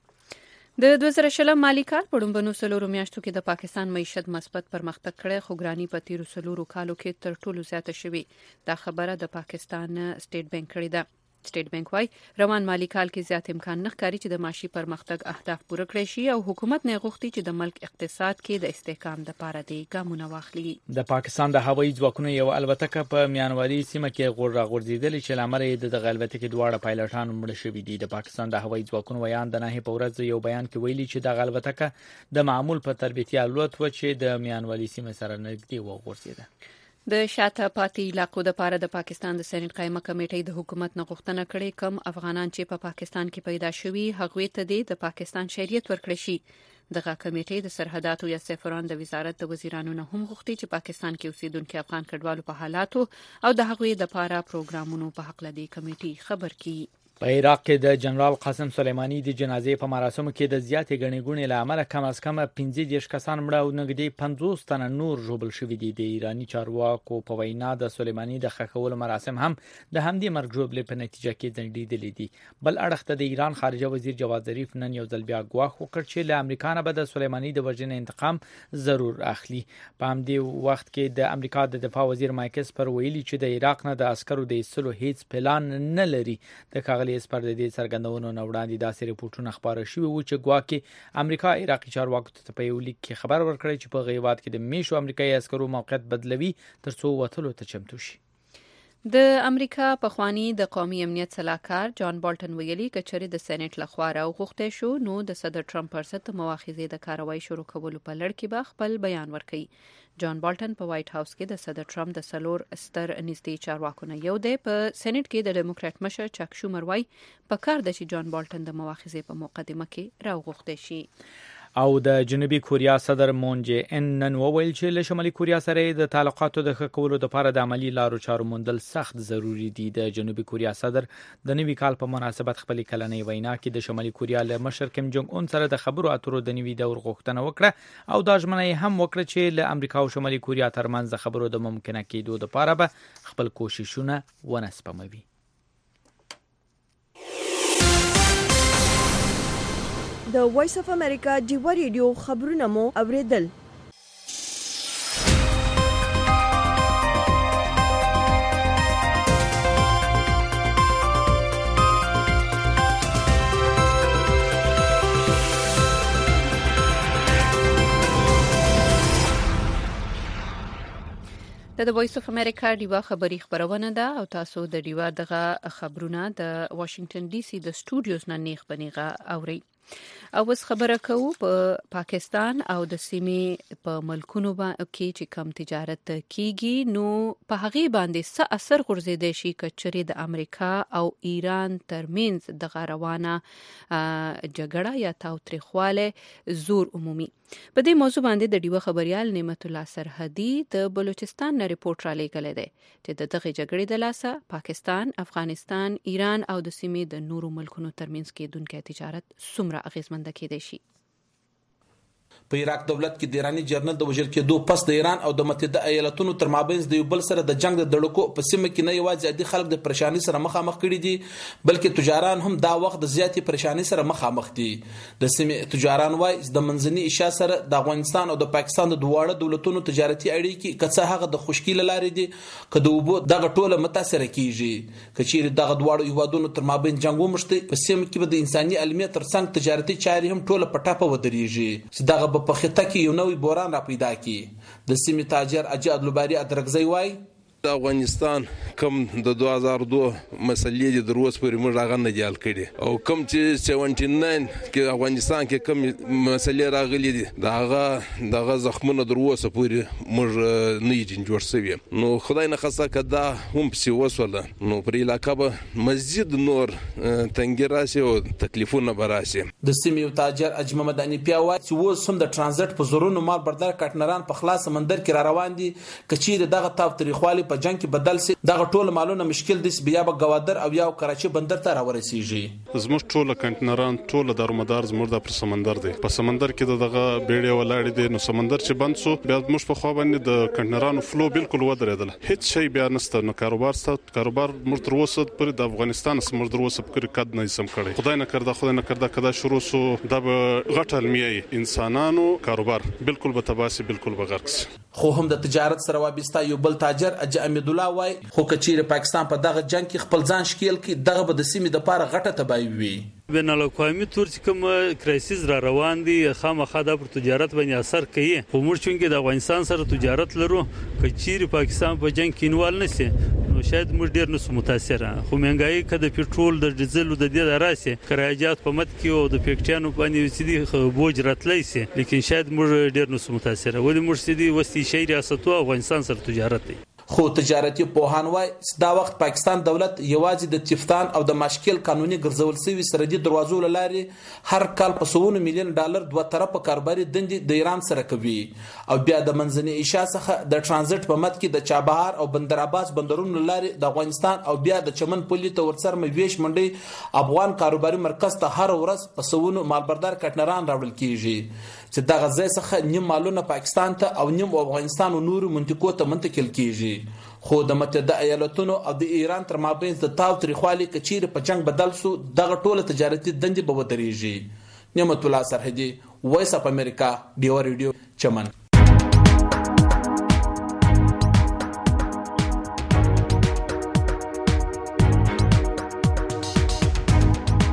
د 2020 مالی کال پړومبنو سلورو میاشتو کې د پاکستان معیشت مثبت پرمختګ کړی، خو ګرانی په تیرو سلورو کالو کې تر ټولو زیاته شوی. دا خبره د پاکستان سټیټ بانک کړې ده. سټیټ بانک وايي روان مالی کال کې زیات امکان نه ښکاري چې د معاشي پرمختګ اهداف پوره کړي شي او حکومت نه غوښتي چې د ملک اقتصاد کې د استحکام لپاره د ګامونه واخلي. د پاکستان د هوایي ځواکونو یو الوتکه په میانوالي سیمه کې غورځیدلې چې لامل یې د الوتکې دواړه پایلټان مړه شوي دي. د پاکستان د هوایي ځواکونو ویان د نهي په ورځ یو بیان کې ویلي چې د الوتکه د معمول په تربیتي الوت و چې د میانوالي سیمه سره نږدې وغورځیده. د شاته پاتې علاقو د لپاره د پاکستان د سېنات قائمه کمیټې د حکومت نه غوښتنه کړې کم افغانان چې په پاکستان کې پیدا شوي هغوی ته د پاکستان شهريت ورکړي شي. دغه کمیټې د سرحداتو یا سفارت د وزارت د وزیرانو نه هم غوښتي چې پاکستان کې اوسیدونکو افغان کډوالو په حالاتو او د هغوی د لپاره پروګرامونو په حق لدی کمیټې خبر کړي. په عراق کې د جنرال قاسم سلیمانی د جنازې په مراسمو کې د زیاتې غنی ګونې لامل کم از کم 15 کسان مړه او نږدې 50 تنه نور ژوبل شوي دي. د ایرانی چارواکو په وینا د سلیمانی د خښولو مراسم هم د همدې مرګ ژوبلې په نتیجه کې ځنډېدلې دي. بل اړخ ته د ایران خارجه وزیر جواد ظریف نن یو ځل بیا ګواښ وکړ چې له امریکا نه به د سلیمانی د وژنې انتقام ضرور اخلي. په همدې وخت کې د امریکا د دفاع وزیر مایک اسپر ویلي چې د عراق نه د عسکرو د ایستلو هیڅ پلان نه لري. د کاغلی اسپر د دې څرګندونو نه وړاندې داسې ریپورتونه خبره شوي وو چې ګواکې امریکا عراقي چارواکو ته په یو لیک کې خبر ورکړی چې په غیبات کې د میشو امریکایي عسکرو موقعیت بدلوي ترڅو وټلو ته چمتو شي. د امریکا پخوانی د قومي امنیت صلاحکار جان بالټن ویلي کچري د سېنات لخوا راوغوښته شو نو د صدر ټرمپ پر ضد مواخذې د کاروایی شروع کولو په لړ کې به خپل بیان ورکړي. جان بالټن په وایټ هاوس کې د صدر ټرمپ د سلور ستر نږدې چارواکو نه یو دی. په سېنات کې د ډیموکرات مشر چک شومر وایي په کار د چې جان بالټن د مواخذې په مقدمه کې راوغوښته شي. او د جنوبي کوریا صدر مون جه ان نن وویل چې له شمالي کوریا سره د تعلقاتو د ښه کولو لپاره د عملی لارو چارو موندل سخت ضروری دي. د جنوبي کوریا صدر د نوي کال په مناسبت خپل کلنۍ وینا کې د شمالي کوریا له مشر کیم جونګ اون سره د خبرو اترو د نوي دور غوښتنه وکړه او دا ژمنه هم وکړه چې له امریکا او شمالي کوریا ترمنځ د خبرو د ممکنه کېدو لپاره به خپل کوششونه ونسپموي. د وایس اف امریکا ډیوا ریډیو خبرونه مو اوریدل. د وایس اف امریکا ډیوا خبری خبرونه ده او تاسو د ډیوا دغه خبرونه د واشنگټن ډي سي د سټوډیوز نه نیغ بنیغه اوري. او اوس خبره کوو په پاکستان او د سیمې په ملکونو کې چې کم تجارت کیږي نو په هغه باندې څه اثر غورځیدای شي کچري د امریکا او ایران ترمنځ د غروانه جګړه یا تاوتریخواله زور عمومي. په دې موضوع باندې د ډیوه خبريال نعمت الله سرحدي د بلوچستان نه ریپورت را لېږلی دی چې د دغه جګړې د لاسه پاکستان، افغانستان، ایران او د سیمې د نورو ملکونو ترمنځ کېدونکې تجارت څومره اغیزمنده کېدای شي. په عراق دولت کې د ایرانی جنرال د وژل کېدو پس د ایران او د متحده ایالاتونو تر مابین د یو بل سره د جنگ د دړکو په سیمه کې نه یوازې عادي خلک د پریشانی سره مخامخ کړي دي بلکې تجاران هم دا وخت د زیاتې پریشانی سره مخامخ دي. د سیمې تجاران وایي د منځني ایشیا سره د افغانستان او د پاکستان د دواړو دولتونو تجارتي اړیکې کڅه هغه د خوشکیله لارې دي کله وبو دغه ټوله متاثر کیږي کچیر دغه دواړو هیوادونو تر مابین جنگ ومشتي په سیمه کې د انساني علمي ترڅنګ تجارتي چارې هم ټوله پټاپه ودرېږي چې دغه په خطه کې یو نوې بوران را پیدا کی. د سیمې تاجر اجي عبدالباری ادرکزی وای د افغانستان کم د 2002 مسلې د دروس پورې موږ راغلی نه جال کړي او کم چې 79 کې افغانستان کې کم مسلې راغلي دي دغه زخمونه دروس پورې موږ نه یې جوړ شوی نو خدای نه خاصه کدا هم پسی وسوله نو پر علاقه به مزید نور تنګ راشي او تکلیفونه براشي. د سیمې تاجر اجمه مدني پیاوای چې اوس هم د ترانزیت په زورونو مال بردار کټنران په خلاص سمندر کې را روان دي کچې دغه تاوتریخوالي په جنگ کې بدل سي دغه ټول مالونه مشکل دي بیا به گوادر او یا کراچي بندر ته راورسیږي. زموږ ټول کنټنران ټول دارومدار زموږ د پر سمندر دی په سمندر کې دغه بیړې ولاړې دي نو سمندر چې بند سو بیا موږ په خو باندې د کنټنرانو فلو بالکل ودرېدل هیڅ شی بیا نشته نو کاروبار موږ تر اوسه پر د افغانستان سمندر تر اوسه پر کډ نه سم کړي خدای نه کردا کدا شروع سو د غټ علمي انسانانو کاروبار بالکل به تباسي بالکل به غرق خو هم د تجارت سره وابسته یو بل تاجر اجي امید الله وای خو کچیر پاکستان په دغه جنگ کې خپل ځان شکیل کې دغه به د سیمې د پاره غټه تباہي وي. بین الاقوامي تور چې کوم کرایسیس را روان دي خامخا د تجارت باندې اثر کوي خو موږ چې د افغانستان سره تجارت لرو کچیر پاکستان په جنگ کې انوال نشي نو شاید موږ ډیر نسو متاثره خو مهنګای کده پټرول د ډیزل د دې راسي کراجات په مت کې او د فیکټریانو باندې سیدي بوج راتلی سي لیکن شاید موږ ډیر نسو متاثره ولی موږ سیدي وستي شي ریاستو افغانستان سره تجارت دی. خو تجارتي پوهان وای دا وخت پاکستان دولت یوازې د تفتان او د مشکل قانوني ګرځول سوي سردي دروازو لاري هر کال په 100 میلیون ډالر دوه طرفه کاروباري دندې د ایران سره کوي او بیا د منځني ایشیا څخه د ترانزیت په مت کې د چابهار او بندر عباس بندرونو لاري د افغانستان او بیا د چمن پولي ته ورسره مویش منډي افغان کاروباري مرکز ته هر ورځ په 100 مالبردار کټنران راوړل کیږي چې دغه ځای څخه نیم مالونه پاکستان ته او نیم افغانستان او نور منطقو ته منتقل کیږي. خو د متحده ایالاتونو او د ایران تر مابین د تاوتریخوالي کچیر په جنگ بدل سو دغه ټوله تجارتي دندې به ودرېږي. نعمت الله سرحدي وایس اف امریکا ډیو ریډیو چمن.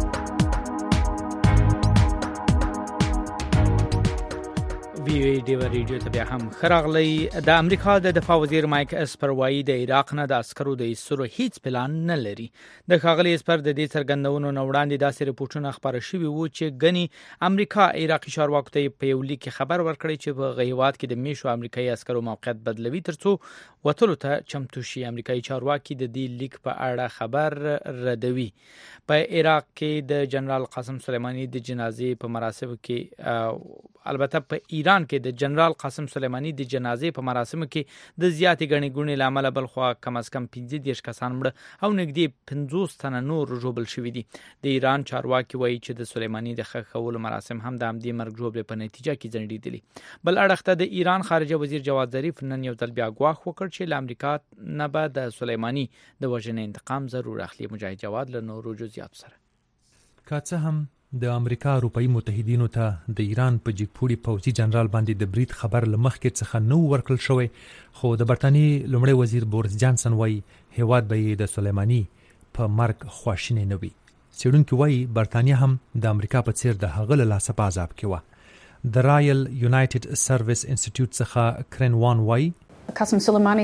ډیو ریډیو ته بیا هم خراغلی. د امریکا د دفاع وزیر مایک اسپر وایي د عراق نه د عسکرو د ایستلو هیڅ پلان نه لري. د ښاغلي اسپر د دې څرګندونو نه وړاندې داسې رپورټونه خبره شوي وو چې ګني امریکا عراقي چارواکو ته په یو لیک خبر ورکړی چې په هیواد کې د میشو امریکایي عسکرو موقعیت بدلوي ترڅو وټلو ته چمتو شي. امریکایي چارواکي د دې لیک په اړه خبر ردوي. په عراق کې د جنرال قاسم سلیمانی د جنازې په مراسمو کې البته په ایران کې د جنرال قاسم سلیمانی د جنازې په مراسمو کې د زیاتې غني ګونې لامل بل خو کم از کم 15 کسان مړه او نږدې 50 تنه نور ژوبل شوي دي. د ایران چارواکي وایي چې د سلیمانی د خښولو مراسم هم د همدې مرګ ژوبلې په نتیجه کې ځنډېدلي. بل اړخ ته د ایران خارجه وزیر جواد ظریف نن یو ځل بیا ګواښ وکړ چې له امریکا نه به د سلیمانی د وژنې انتقام ضرور اخلي. مجاهد جواد له نورو جزئیاتو سره کاڅه هم د امریکا اروپאי متحدینو ته د ایران په جګپوړي پوځي جنرال باندې د برید خبر لمخکې څخه نو ورکړل شوی، خو د برتانی لومړی وزیر بوریس جانسن وایي هیواد به د سلیمانی په مرګ خواشینی نه وي. څېړونکي وایي برتانیا هم د امریکا په څیر د هغه له لاسه په عذاب کې وه. د رایل یونایټډ سروس انسټیټیوټ څخه کرن وان وایي قاسم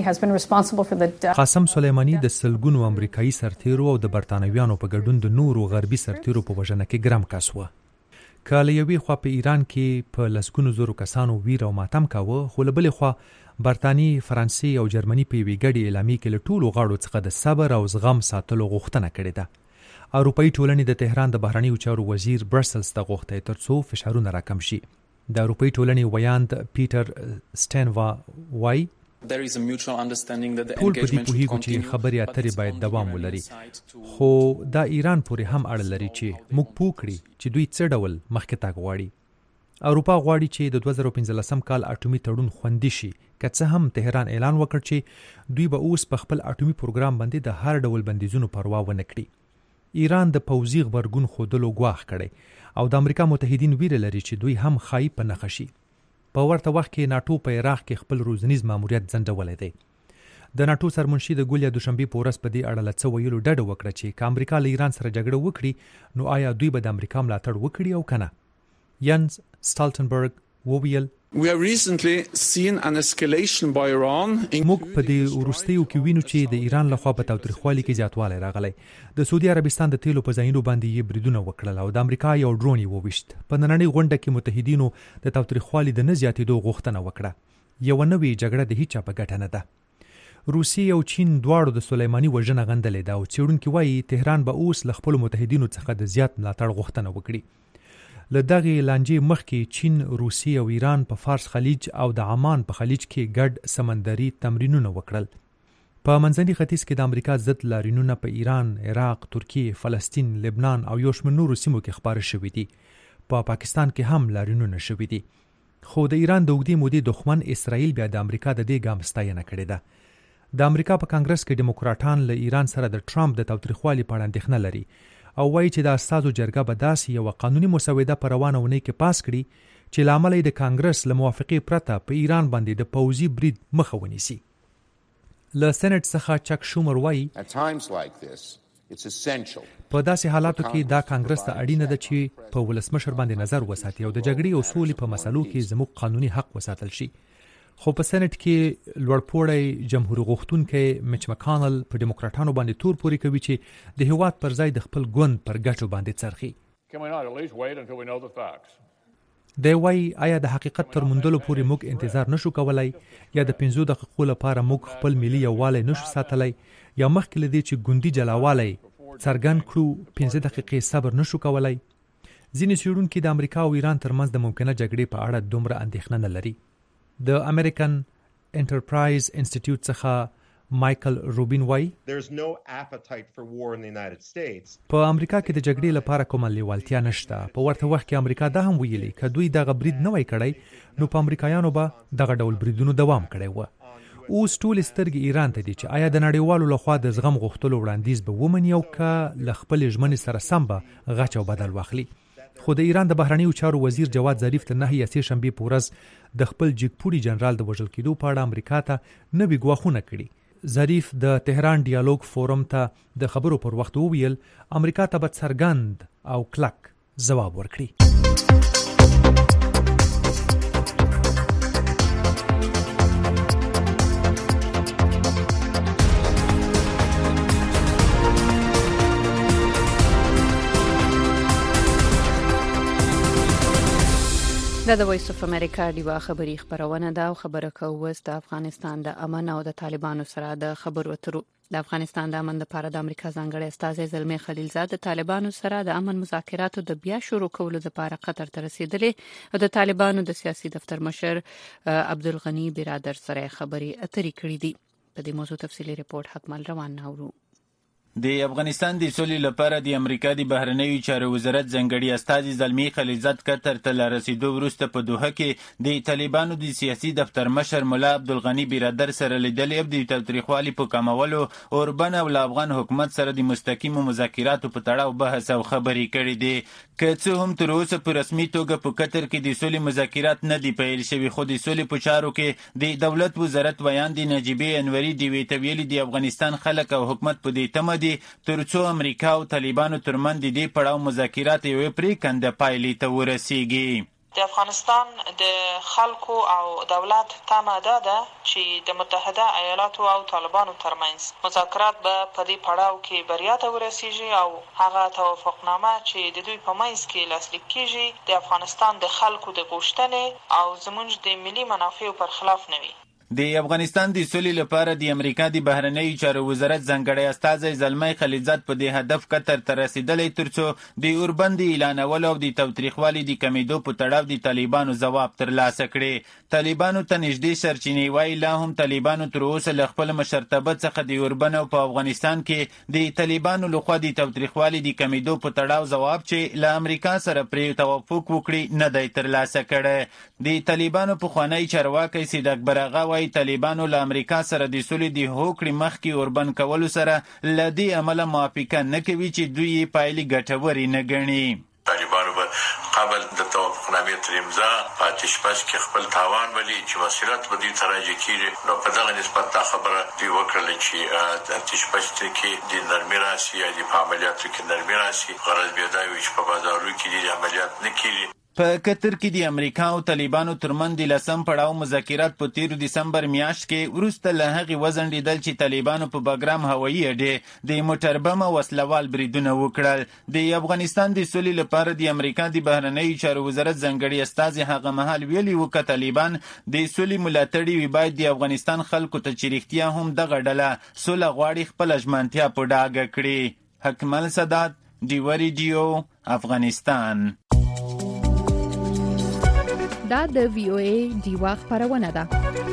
سلیمانی د سلګونو امریکایي سرتیرو او د برتانویانو په ګډون د نورو غربي سرتیرو په وژنه کې ګرم کس و. کله یوې خوا په ایران کې په لسګونو زرو کسانو ویر او ماتم کاوه، خو له بلې خوا برتانی، فرانسې او جرمني په یوې ګډې اعلامیې کې له ټولو غاړو څخه د صبر او زغم ساتلو غوښتنه کړې ده. اروپאי ټولنې د تهران د بهرنیو چارو وزیر برسلز ته غوښتي ترڅو فشارونه راکم شي. د اروپאי ټولنې ویاند پیټر سټینوا وایي ټول په دې پوهیږو چې خبرې اترې باید دوام ولري، خو دا ایران پورې هم اړه لري چې موږ پوه کړي چې دوی څه ډول مخکې تګ غواړي. اروپا غواړي چې د 2015 کال اټومي تړون خوندي شي، که څه هم تهران اعلان وکړ چې دوی به اوس په خپل اټومي پروګرام باندې د هر ډول بندیزونو پروا ونه کړي. ایران د پوځي غبرګون ښودلو ګواښ کړی او د امریکا متحدین ویره لري چې دوی هم خایي په نښه شي. په ورته وخت کې ناتو په عراق کې خپل روزنیز ماموریت ځنډولی دی. د ناتو سرمنشي د ګولیا دوشنبې په ورځ په دې اړه له څه ویلو ډډه وکړه چې که امریکا له ایران سره جګړه وکړي نو آیا دوی به د امریکا ملاتړ وکړي او که نه. ینز سټالټنبرګ وویل موږ په دې وروستیو کې وینو چې د ایران لخوا په تاوتریخوالي کې زیاتوالی راغلی. د سعودي عربستان د تیلو په ځایونو باندې یې بریدونه وکړل او د امریکا یو ډرون یې وویشت. په نننۍ غونډه کې متحدینو د تاوتریخوالي د نه زیاتېدو غوښتنه وکړه. یوه نوې جګړه د هیچا په ګټه نه ده. روسیې او چین دواړو د سلیمانی وژنه غندلې ده او څېړونکي وایي تهران به اوس له خپلو متحدینو څخه د زیات ملاتړ غوښتنه وکړي. له دغې لانجې مخکې چین، روسیې او ایران په فارس خلیج او د عمان په خلیج کې ګډ سمندري تمرینونه وکړل. په منځني ختیځ کې د امریکا ضد لاریونونه په ایران، عراق، ترکیه، فلسطین، لبنان او یو شمېر نورو سیمو کې خپاره شوي دي. په پاکستان کې هم لاریونونه شوي دي. خو د ایران د اوږدې مودې دښمن اسرائیل بیا د امریکا د دې ګام ستاینه کړې ده. د امریکا په کانګرس کې ډیموکراټان له ایران سره د ټرمپ د تاوتریخوالي په اړه اندېښنه لري او وایي چې د استازو جرګه به داسې یوه قانوني مسوده په روانه اونۍ کې پاس کړي چې له امله یې د کانګرس له موافقې پرته په ایران باندې د پوځي برید مخه ونیسي. له سېنټ څخه چک شومر وایي په داسې حالاتو کې دا کانګرس ته اړینه ده چې په ولسمشر باندې نظر وساتي او د جګړې او سولې په مسلو کې زموږ قانوني حق وساتل شي. خو په سېنټ کې لوړپوړی جمهوریت غوښتونکی میچ مکانل په ډیموکراټانو باندې تور پورې کوي چې د هیواد پر ځای د خپل ګوند پر ګټو باندې څرخي. دی وایي آیا د حقیقت تر موندلو پورې موږ انتظار نشو کولای یا د 15 دقیقو لپاره موږ خپل ملي یووالی نشو ساتلی یا مخکې له دې چې ګوندي جلاوالی څرګند کړو 15 دقیقې صبر نشو کولای. ځینې څېړونکي د امریکا او ایران ترمنځ د ممکنه جګړې په اړه دومره اندېښنه نه لري. د امریکن انټرپرایز انسټیټیوټ څخه مایکل روبین وایي په امریکا کې د جګړې لپاره کومه لیوالتیا نشته. په ورته وخت کې امریکا دا هم ویلي که دوی دغه برید نه وای کړی نو په امریکایانو به دغه ډول بریدونو دوام کړی و. اوس ټولې سترګې ایران ته دي چې آیا د نړیوالو لخوا د زغم غوښتلو وړاندیز به ومني او که له خپلې ژمنې سره سم به غچ او بدل واخلي. خو د ایران د بهرنیو چارو وزیر جواد ظریف ته 9 شنبې په ورځ د خپل جګپوړي جنرال د وژل کېدو په اړه امریکا ته نوي ګواښونه کړي. ظریف د تهران ډیالوګ فورم ته د خبرو پر وخت وویل امریکا ته به څرګند او کلک ځواب ورکړي. د وایس اف امریکا دیوا خبری خبرونه دا او خبره کوي د افغانستان د امن او د طالبانو سره د خبرو اترو د افغانستان د امن لپاره د امریکا ځانګړی استازی زلمی خلیلزاد د طالبانو سره د امن مذاکراتو د بیا شروع کولو لپاره قطر ته رسیدلې او د طالبانو د سیاسي دفتر مشر عبدالغنی برادر سره خبري اترې کړې دي. په دې موضوع تفصیلی ریپورت حکمل روان نورو. د افغانستان د سولې لپاره د امریکا د بهرنیو چارو وزارت ځانګړي استازي زلمی خلیلزاد قطر ته رسیدو وروسته په دوحه کې د طالبانو د سیاسي دفتر مشر مولا عبدالغنی برادر سره لیدلې د تاوتریخوالي په کمولو اوربن او افغان حکومت سره د مستقیمو مذاکراتو په تړاو بحث او خبرې کړې دي. که څه هم تر اوسه په رسمي توګه په قطر کې د سولې مذاکرات نه دي پیل شوي، خو د سولې په چارو کې د دولت وزارت ویان د نجیبې انوري د ویلي د افغانستان خلک او حکومت په دې تمه دي ترڅو امریکا او طالبانو ترمن د دې پړاو مذاکرات یوې پریکنده پایلې ته ورسیږي. د افغانستان د خلکو او دولت تمه ده چې د متحده ایالاتو او طالبانو ترمنځ مذاکرات به په دې پړاو کې بریا ته ورسیږي او هغه توافقنامه چې د دوی په منځ کې لاسلیک کیږي د افغانستان د خلکو د غوښتنې او زموږ د ملي منافعو پر خلاف نه وي. د افغانستان د سولې لپاره د امریکا د بهرنیو چارو وزارت ځانګړی استازی زلمی خلیلزاد په دې هدف قطر ته رسیدلی ترڅو د اوربند د اعلانولو او د تاوتریخوالي د کمیدو په تړاو د طالبانو ځواب ترلاسه کړي. طالبانو ته نږدې سرچینې وایي لا هم طالبانو تر اوسه له خپل مشرتابه څخه د اوربن او په افغانستان کې د طالبانو لخوا د تاوتریخوالي د کمیدو په تړاو ځواب چې له امریکا سره پرې توافق وکړي نه دی ترلاسه کړی. د طالبانو پخوانی چارواکی سید اکبر آغا طالبانو له امریکا سره د سولې د هوکړې مخکې اوربن کولو سره له دې عمله موافقه نه کوي چې دوی یې پایلې ګټورې نه ګڼي. طالبانو به قبل د توافقنامې تر امضا په آتش بس کې خپل تاوان ولي چې مسیرت به دوی ته راجع کېږي. نو په دغه نسبت دا خبره دوی وکړله چې د آتش بس کې د نرمي راسي یا د په عملیاتو کې نرمي راسي. غرض بیا دا وي چې په بازارونو کې د عملیات نه کېږي. په قطر کې د امریکا او طالبانو ترمن د لسم پړاو مذاکرات په 13 دسمبر میاشت کې وروسته له هغې وځنډېدل چې طالبانو په باګرام هوایي اډې د موټر بم او وسلوال بریدونه وکړل. د افغانستان د سولې لپاره د امریکا د بهرنیو چارو وزارت ځانګړي استازي هغه مهال ویلي و که طالبان د سولې ملاتړي وي باید د افغانستان خلکو ته چې رښتیا هم دغه ډله سوله غواړي خپله ژمنتیا په ډاګه کړي. حکمل سادات، ډیوه ریډیو، افغانستان. دا د وی او ای دیوا خبرونه ده.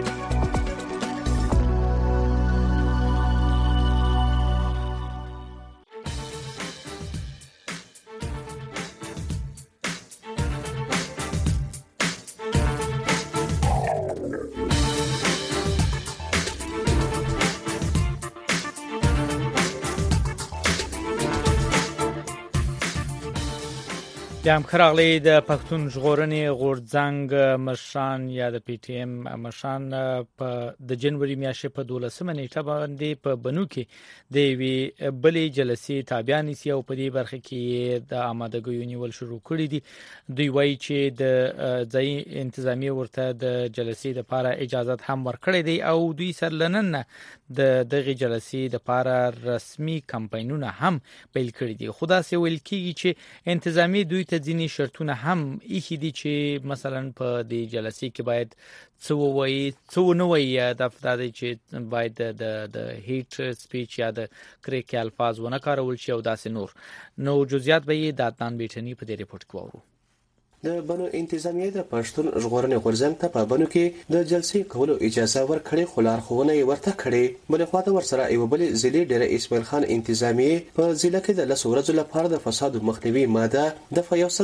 یم خراغلی د پښتون ژغورنې غورځنګ مشران یا د پی ټی ایم مشران په د جنوري میاشتې په 12 نیټه باندې په بنو کې د وی بلې جلسې تابع نسی او په دې برخه کې د آمادګیو نیول شروع کړی دي. دوی وایي چې د ځای انتظامی ورته د جلسې لپاره اجازه هم ورکړې دي او دوی سرلنن د دغه جلسې لپاره رسمي کمپاینونه هم پیل کړی دي. خدا سي ویل کیږي چې انتظامی دوی ته ځینې شرطونه هم ایښي دي چې مثلا په دې جلسې کې باید څه وایي څه نه وایي. دا دی چې باید د هیټ سپیچ یا د کریکې الفاظ ونه کارول شي او داسې نور. نو جزئیات به یې د عدنان بیټني په دې ریپورت کې واورو. د بنو انتظامیه د پښتون ژغورنې غورځنګ ته په بنو کې د جلسې کولو اجازه ورکړې خو لارښوونه یې ورته کړې. بلې خواته ورسره یو بل ضلع ډېر اسماعیل خان انتظامیه په ضلع کې د 10 ورځو لپاره د فساد مخنیوي ماده د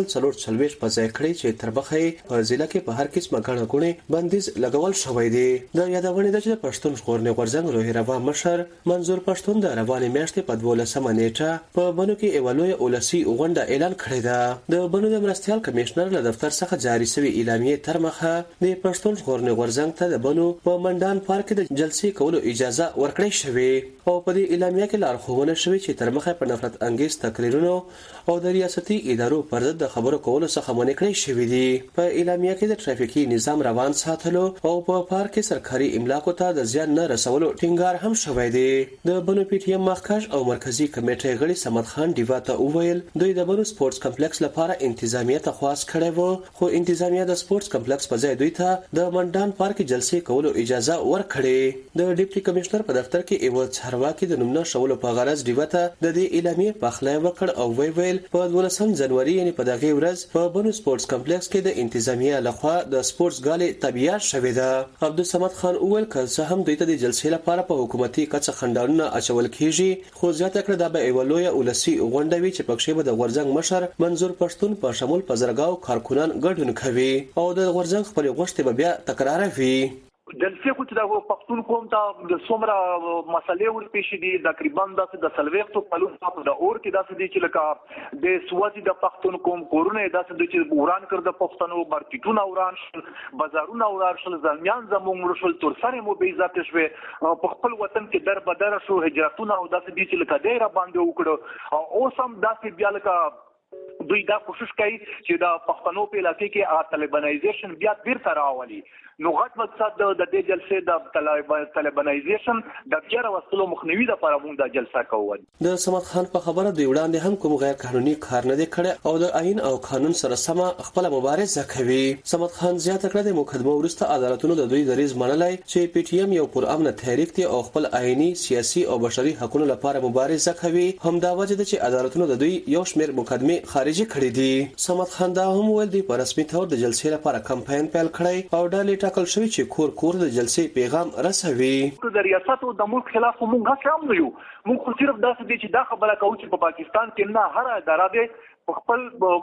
144 په ځای کړې چې تر مخه په ضلع کې په هر قسمه غاڼه غونې بندیز لګول شوی دی. د یادونه ده چې پښتون ژغورنې غورځنګ روحي روا مشر منظور پښتون د روانې میاشتې په 12 نیټه په بنو کې ایوالوی اولسی غونډه اعلان کړې ده. د بنو د مرستيال کمشنر له دفتر څخه جاری شوی اعلامیه تر مخه د پښتون ژغورنې غورځنګ ته د بنو په منډان پارک د جلسې کولو اجازه ورکړې شوې او په دې اعلامیه کې لارښوونه شوې چې تر مخه په نفرت انګیز تقریرونو او د ریاستي ادارو پر ضد خبرو کولو څخه منع کړې شوې دي. په اعلامیه کې د ټرافیکي نظام روان ساتلو او په پارک کې سرکاري املاکو ته د زیان نه رسولو ټینګار هم شوی دی. د بنو پی ټی ایم مخکښ او مرکزی کمیټې غړي صمد خان دیوا ته وویل دوی د بنو سپورتس کمپلیکس لپاره انتظامیه ته خواست کړی وو خو انتظامیه د سپورتس کمپلیکس په ځای دوی ته د منډان پارک جلسې کولو اجازه ورکړې د ډیپټي کمشنر په دفتر کې ایو چارواکي د نومونه شولو په غرض دیوته د دې اعلامیه په خلای وکړ او ویل په 12 جنوري یعنی په دغه ورځ په بنو سپورتس کمپلیکس کې د انتظامیه لخوا د سپورتس غالي طبيعت شوې ده عبدالصمد خان اول که هم دوی ته د جلسې لپاره په حکومتي کچه خندانونه اچول کیږي خو زیاته کړه د به ایولویا ولسی غونډوي چې پکښې به د غورځنګ مشر منظور پښتون په شمول په زرګاو کارکونان ګډون کوي او د غورځنګ خپل غوښتنې به بیا تکراروي جلسې کو چې د پښتون قوم ته د څومره مسلې ورپېښې دي تقریبا د سلويختو کلونو په د اور کې داسې دي چې لکه د سوازي د پښتون قوم کورونه داسې دي چې وران کړ د پښتنو مارکیټونه وران شول بازارونه وران شول ځمیان زموږ رسول تر سره مو به عزت شوه په خپل وطن کې در بدر شو هجرتونه او داسې دي چې لکه ډیر باندې وکړو او سم داسې بیا لکه دوی دا کوشش کوي چې د پښتنو په علاقې کې طالبانایزیشن بیا بیرته راولي نو غټ مقصد د دې جلسې د طالبانایزیشن د بیا وسلو مخنیوي لپاره موږ د جلسه کوو د صمد خان په خبره دی وړاندې هم کوم غیر قانوني کار نه دی کړی او د آئین او قانون سره سم خپل مبارزه کوي صمد خان زیاته کړه د مقدمه ورسته عدالتونو د دوی دریز منلای چې پی ټی ایم یو پر امن تحریک دی او خپل آئینی سیاسي او بشري حقوقو لپاره مبارزه کوي همدا وجه ده چې عدالتونو د دوی یو شمېر مقدمه خارجي کړې دي صمد خان دا هم ول دی په رسمي تور د جلسې لپاره کمپاین پیل کړی او ډالې ټاکل شوی چې کور د جلسې پیغام رسوي د ریاست او د ملک خلاف موږ هم نه یو موږ صرف داسې دي چې دا خبره کوو چې په پاکستان کې نه هر اداره ده خپل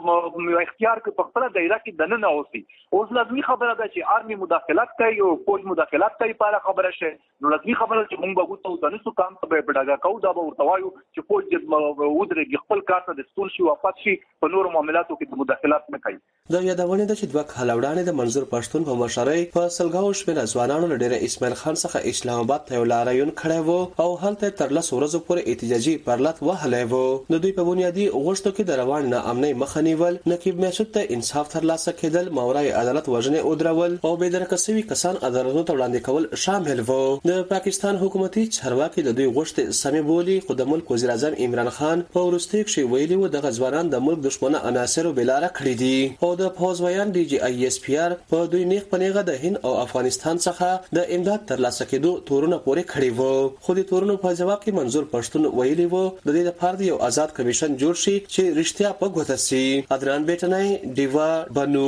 اختیار کې په خپل دایره کې دننه اوسي اوس لازمي خبره ده چې آرمي مداخلت کوي او فوج مداخلت کوي په اړه خبره شه نو لازمي خبره چې موږ وګورو د نسو کام ته به ډاګه کوو دا به ورته وایو چې فوج د ودرېږي خپل کار ته د ستول شي واپس شي په نورو معاملاتو کې مداخلت نه کوي دا یادونه ده چې دوه کال وړاندې د منظور پښتون په مشرۍ په سلګاو شمېر ځوانانو لډېر اسماعیل خان څخه اسلام آباد ته لاریون کړی وو او هلته تر 10 ورځې پورې احتجاجي پرلط وهلی وو د دوی په بنیادي غوښتنو کې د روان ناامنۍ مخه نیول نقیب میسود ته انصاف ترلاسه کېدل ماورای عدالت وژنې او درول او به درکسوي کسان عدالتونو ته وړاندې کول شامل وو د پاکستان حکومتي چارواکي د دوی غوښتنې سمې بولي خو د ملک وزیر اعظم عمران خان په وروستي کې ویلي و د ځوانان د ملک دښمنه عناصرو بلاره کړی دي او د فوز ویان ډي جی آی اس پی آر په دوی نیغ پنیغه د هند او افغانستان څخه د امداد ترلاسه کېدو تورونه پورې کړی وو خو د تورونو په جواب کې منظور پښتون ویلي وو د دې لپاره یو آزاد کمیشن جوړ شي چې رښتیا په ګوته سي ادران بیٹنای دیوا بنو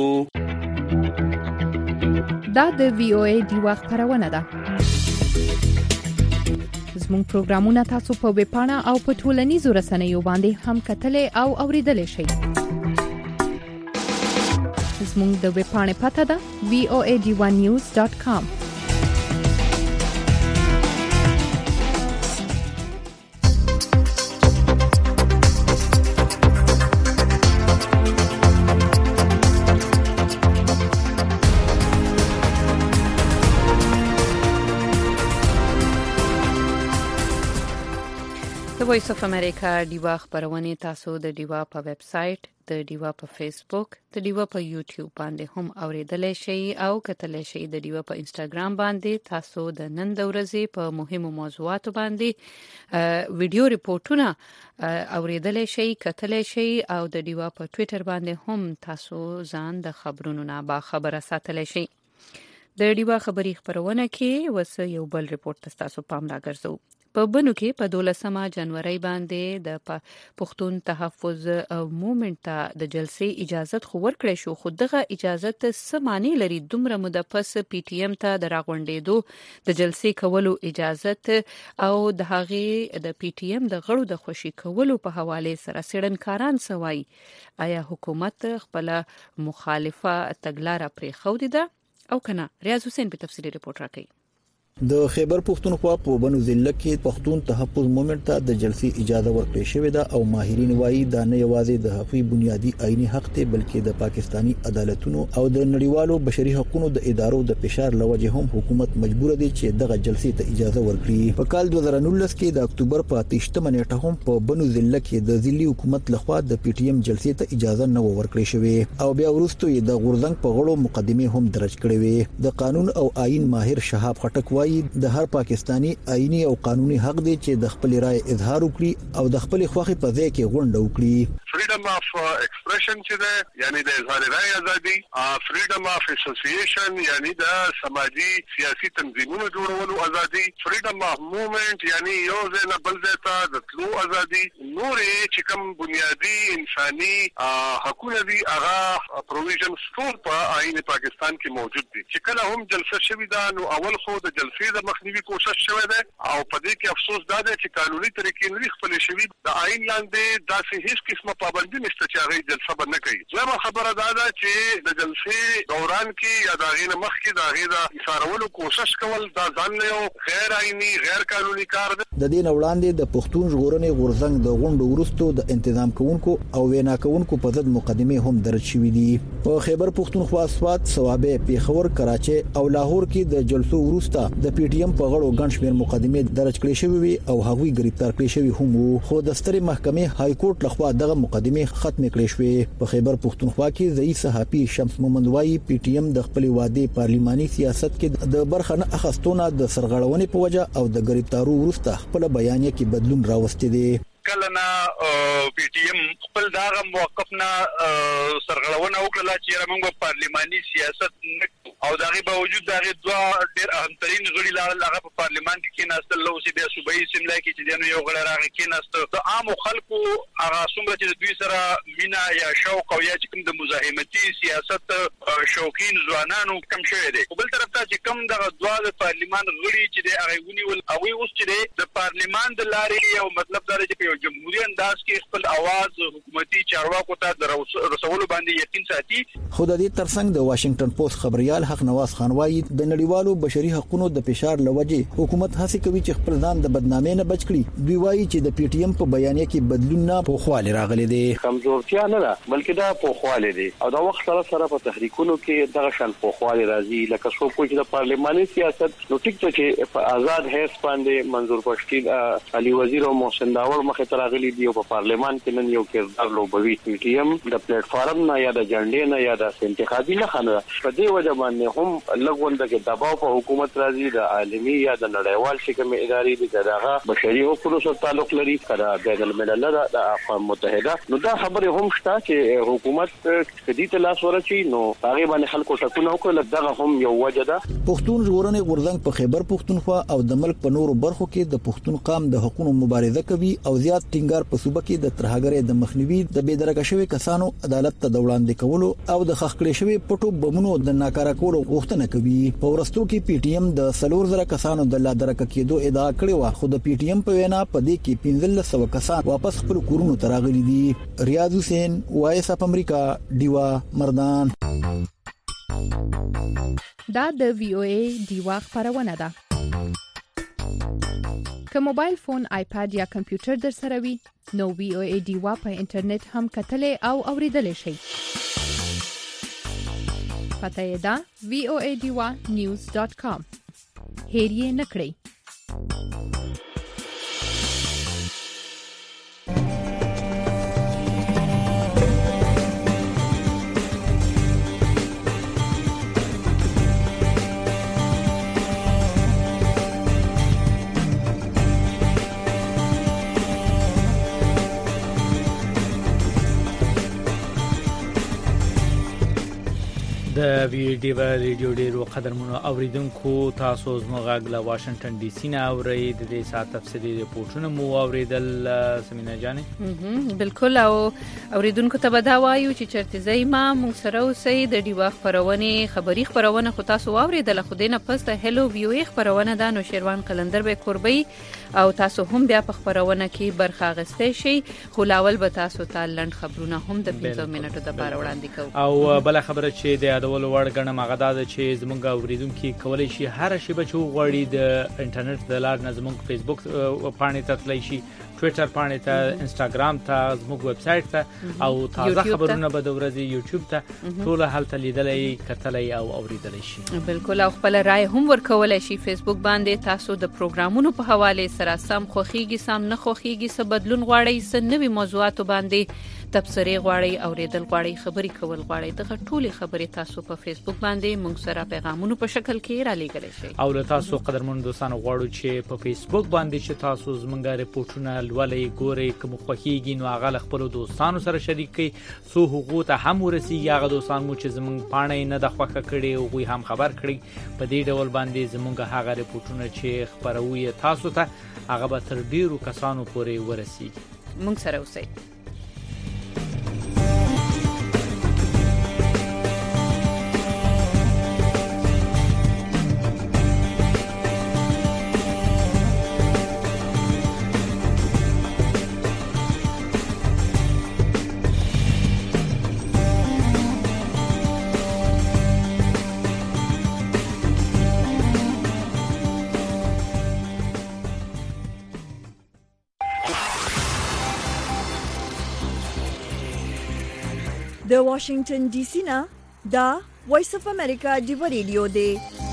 دا د وی او ای دیوا خبرونه ده زموږ پروګرامونه تاسو په ویب پاڼه او په ټولنیزو رسنیو باندې هم کتلې او اوریدلې شئ زموږ د ویب پاڼې پته ده voadivanews.com د وایس اف امریکا دیوا خبرونه تاسو د دیوا په ویب سټ د دیوا په فیسبوک د دیوا په یوټیوب باندې هم اوریدلای شئ او کتلای شئ د دیوا په انستګرام باندې تاسو د نن د ورځې په مهمو موضوعاتو باندې ویډیو ریپورتونه اوریدلای شئ کتلای شئ او د دیوا په ټوئیټر باندې هم تاسو ځان د خبرونو نه با خبره ساتلای شئ د دیوا خبري خبرونه کې وسه یو بل ریپورت تاسو پام راګرځو په بنو کې په 12 جنوري باندې د پښتون تحفظ موومېنټ ته د جلسې اجازه خو ورکړې شو خو دغه اجازه سمانی لري دومره مده پس پی ټی ایم ته د راغونډېدو د جلسې کولو اجازه او د هغې د پی ټی ایم د غړو د خوشي کولو په حواله سره سړنکاران سوای آیا حکومت خپل مخالفه تګلارې پرې خو دي او کنه ریاض حسین په تفصیلی رپورت راکړي د خیبر پښتونخوا په بنو ضلع کې پښتون تحفظ موومېنټ ته د جلسې اجازه ورکړې شوې ده او ماهرین وايي دا نه یوازې د حقوقي بنیادی آئینی حق ته بلکې د پاکستانی عدالتونو او د نړیوالو بشري حقوقو د ادارو د فشار لوجه هم حکومت مجبور دي چې دغه جلسې ته اجازه ورکړي په کال 2019 کې د اکتوبر په 28 نیټه هم په بنو ضلع کې د ضلعي حکومت لخوا د پی ټی ایم جلسې ته اجازه نه ورکړې شوې او بیا وروسته د غورځنګ په غړو مقدمه هم درج کړې وې د قانون او آئین ماهر شهاب خټک وايي د هر پاکستانی آئینی او قانوني حق دی چې د خپل رائے اظهار وکړي او د خپل خوښي په ځای کې غونډه وکړي freedom فریډم اف ایکسپریشن چې ده یعنی د اظهار رائے ازادي، فریډم اف اسوسییشن یعنی د سماجی سیاسي تنظیمونو جوړولو ازادي، فریډم اف موومنت یعنی یو ځای نه بل ځای ته د تلو ازادي، نورې چې کوم بنیادی انساني حقوق دي هغه پروویژنز ټول په آئین پاکستان کې موجود دي. چې کله هم جلسه شوې ده نو اول خو د جلسې د مخنیوي کوشش شوی ده او په دې کې افسوس دا ده چې قانوني طریقې نه خپل شوی د آئین لاندې داسې هیڅ قسمه پابندي نشته چې هغه جلسه به نه کوي. زما خبره دا ده چې د جلسې دوران کې یا د هغې نه مخکې د هغې د ایثارولو کوشش کول دا ځان له یو غیر آئیني غیر قانوني کار ده. د دې نه وړاندې د پښتون ژغورنې غورځنګ د غونډو وروسته د انتظام کوونکو او وینا کوونکو په ضد مقدمه هم درج شوې دي. په خیبر پښتونخوا سوات صوابه پیښور کراچي او لاهور کې د جلسو وروسته د پی ټی ایم په غړو ګڼ شمېر مقدمه درج کړې شوې او هغوی گرفتار کړي شوی هم خو د سترې محکمې های کورټ لخوا دغه مقدمه ختم کړې شوې. په خیبر پښتونخوا کې ځای صحافي شمس محمد وایي پی ټی ایم د خپل واده پارلیماني سیاست کې د برخه نه اخستونه د سرغړونې په وجه او د گرفتارو وروسته خپل بیانیه کې بدلون راوستي دي. کله نه پی ټی ایم خپل داغه موقف نه سرغړونه وکړه چې موږ پارلیماني سیاست او دغه باوجود دغه دوا ډېر اهمترین غړي لاله په پارلیمان کې کېناستل لو سي د صوبایي سیملای کې چې دنه یو غړی راغی کېناست د عام خلکو هغه څومره چې دوی سره مینا یا شوق او یا چې کوم د مزاحمتي سیاست شوقین ځوانانو کم شوی دی. په بل طرف ته چې کوم دغه دوا د پارلیمان غړي چې د هغه ونیول او اوس چې د پارلیمان د لارې یو مطلب دا چې په جمهوریت انداز کې خپل आवाज حکومتي چارواکو ته د رسولو باندې یقین ساتي. خو د دې ترڅنګ د واشنگټن پوسټ خبريال حق نواز خان وایي د نړیوالو بشري حقوقو د فشار لوجه حکومت هڅه کوي چې خپل ځان د بدنامۍ نه بچ کړي. دوی وایي چې د پی ټی ایم په بیانیه کې بدلون نه په خواله راغلي دي. کمزورتیا نه ده بلکې دا په خواله دي او دا وخت سره په تحریکونو کې دغه شان په خواله راځي لکه څو کوم چې د پارلیماني سیاست نو ټیک ته چې په آزاد هیڅ باندې منظور پښتین علي وزیر او محسن داور مخه تراغلي دی په پارلیمان کې نن یو کردار لوبوي. پی ټی ایم د پلیټ فارم نه یا د جنډې نه یا د انتخابي نه خنه په دې وجه باندې هم لګونده کې دباو په حکومت راځي د عالمي یا د نړیوال شکم ادارې د دغه بشري حقوقو سره تعلق لري کړه بین الملل د اقوام متحده نو دا خبره هم شته چې حکومت کدي ته لاس ورچي نو هغه باندې خلکو ټکونه وکړل دغه هم یو وجه ده. پښتون ژغورنې غورځنګ په خیبر پښتونخوا او د ملک په نورو برخو کې د پښتون قام د حقوقو مبارزه کوي او زیات ټینګار په صوبه کې د ترهګرۍ د مخنیوي د بېدرګه شوی کسانو عدالت ته د وړاندې کولو او د خخکړې شوی پټو بمونو د ناکاره کولو غوښتنه کوي. په ورستو کې پی ټی ایم د 4000 کسانو د لا درک کېدو ادعا کړې و خو د پی ټی ایم په وینا په دې کې 1500 کسان واپس خپل کورونو ته راغلي دي. ریاض حسین وایس اپ امریکا دیوا مردان. دا د وی او ای دیوا خبرونه ده. که موبایل فون آیپاد یا کمپیوټر در سره وي نو وی او ای دیوا په انټرنیټ هم کتلې او اوریدلې شي. پته یې دا voadiwa.news.com هیر یې نکړئ. د ویډیو ریډیو ډیرو قدرمنو اوریدونکو تاسو زموږ له واشنگټن ډي سي نه اورئ د دې ساعت تفصیلي ریپورتونه مو اوریدل سمینا جانې بالکل او اوریدونکو ته بدا وایو چې چرته زې ما مونږ سره اوسئ د ډیوا خبرونه خبري خبرونه خو تاسو اوریدل خو دینه پس د هلو ویو ای خبرونه د نو شیروان قلندر به قربي او تاسو هم بیا په خبرونه کې برخه غستې شي خو لاول به تاسو ته لند خبرونه هم د 15 منټو د بار وړاندې کوو او بل خبره چې د یادول وړ غنم غدا د چې زمونږ اوریدونکو کولای شي هر شی بچو غوړي د انټرنیټ د لار نه زمونږ فیسبوک باندې تتلی شي ټوئیټر باندې ته انستګرام ته زموږ ویب سټ ته او تازه خبرونه به د ورځې یوټیوب ته ټول هلته لیدلای کتلای او اوریدلای شي. بالکل او خپل رائے هم ورکولای شي فیسبوک باندې تاسو د پروګرامونو په حواله سره سم خوخيږي سم نه خوخيږي څه بدلون غواړئ څه نوي موضوعات باندې تبصرې غواړئ او ریډل غواړئ خبري کول غواړئ دغه ټولي خبرې تاسو په فیسبوک باندې موږ سره پیغامونو په شکل کې را لېږلی شئ او له تاسو قدرمن دوستانو غواړو چې په فیسبوک باندې چې تاسو زموږ ریپورتونه لولئ ګورئ کوم خوښیږي نو هغه خپل دوستانو سره شریک کړئ سو حقوق ته هم ورسیږي هغه دوستان مو چې زموږ پاڼې نه د خوښه کړي او غوي هم خبر کړي په دې ډول باندې زموږ هغه ریپورتونه چې خبروي تاسو ته هغه به تر ډیرو کسانو پورې ورسیږي موږ سره اوسئ د واشنگټن ډي سي نه دا وایس اف امریکا دی ریډیو دی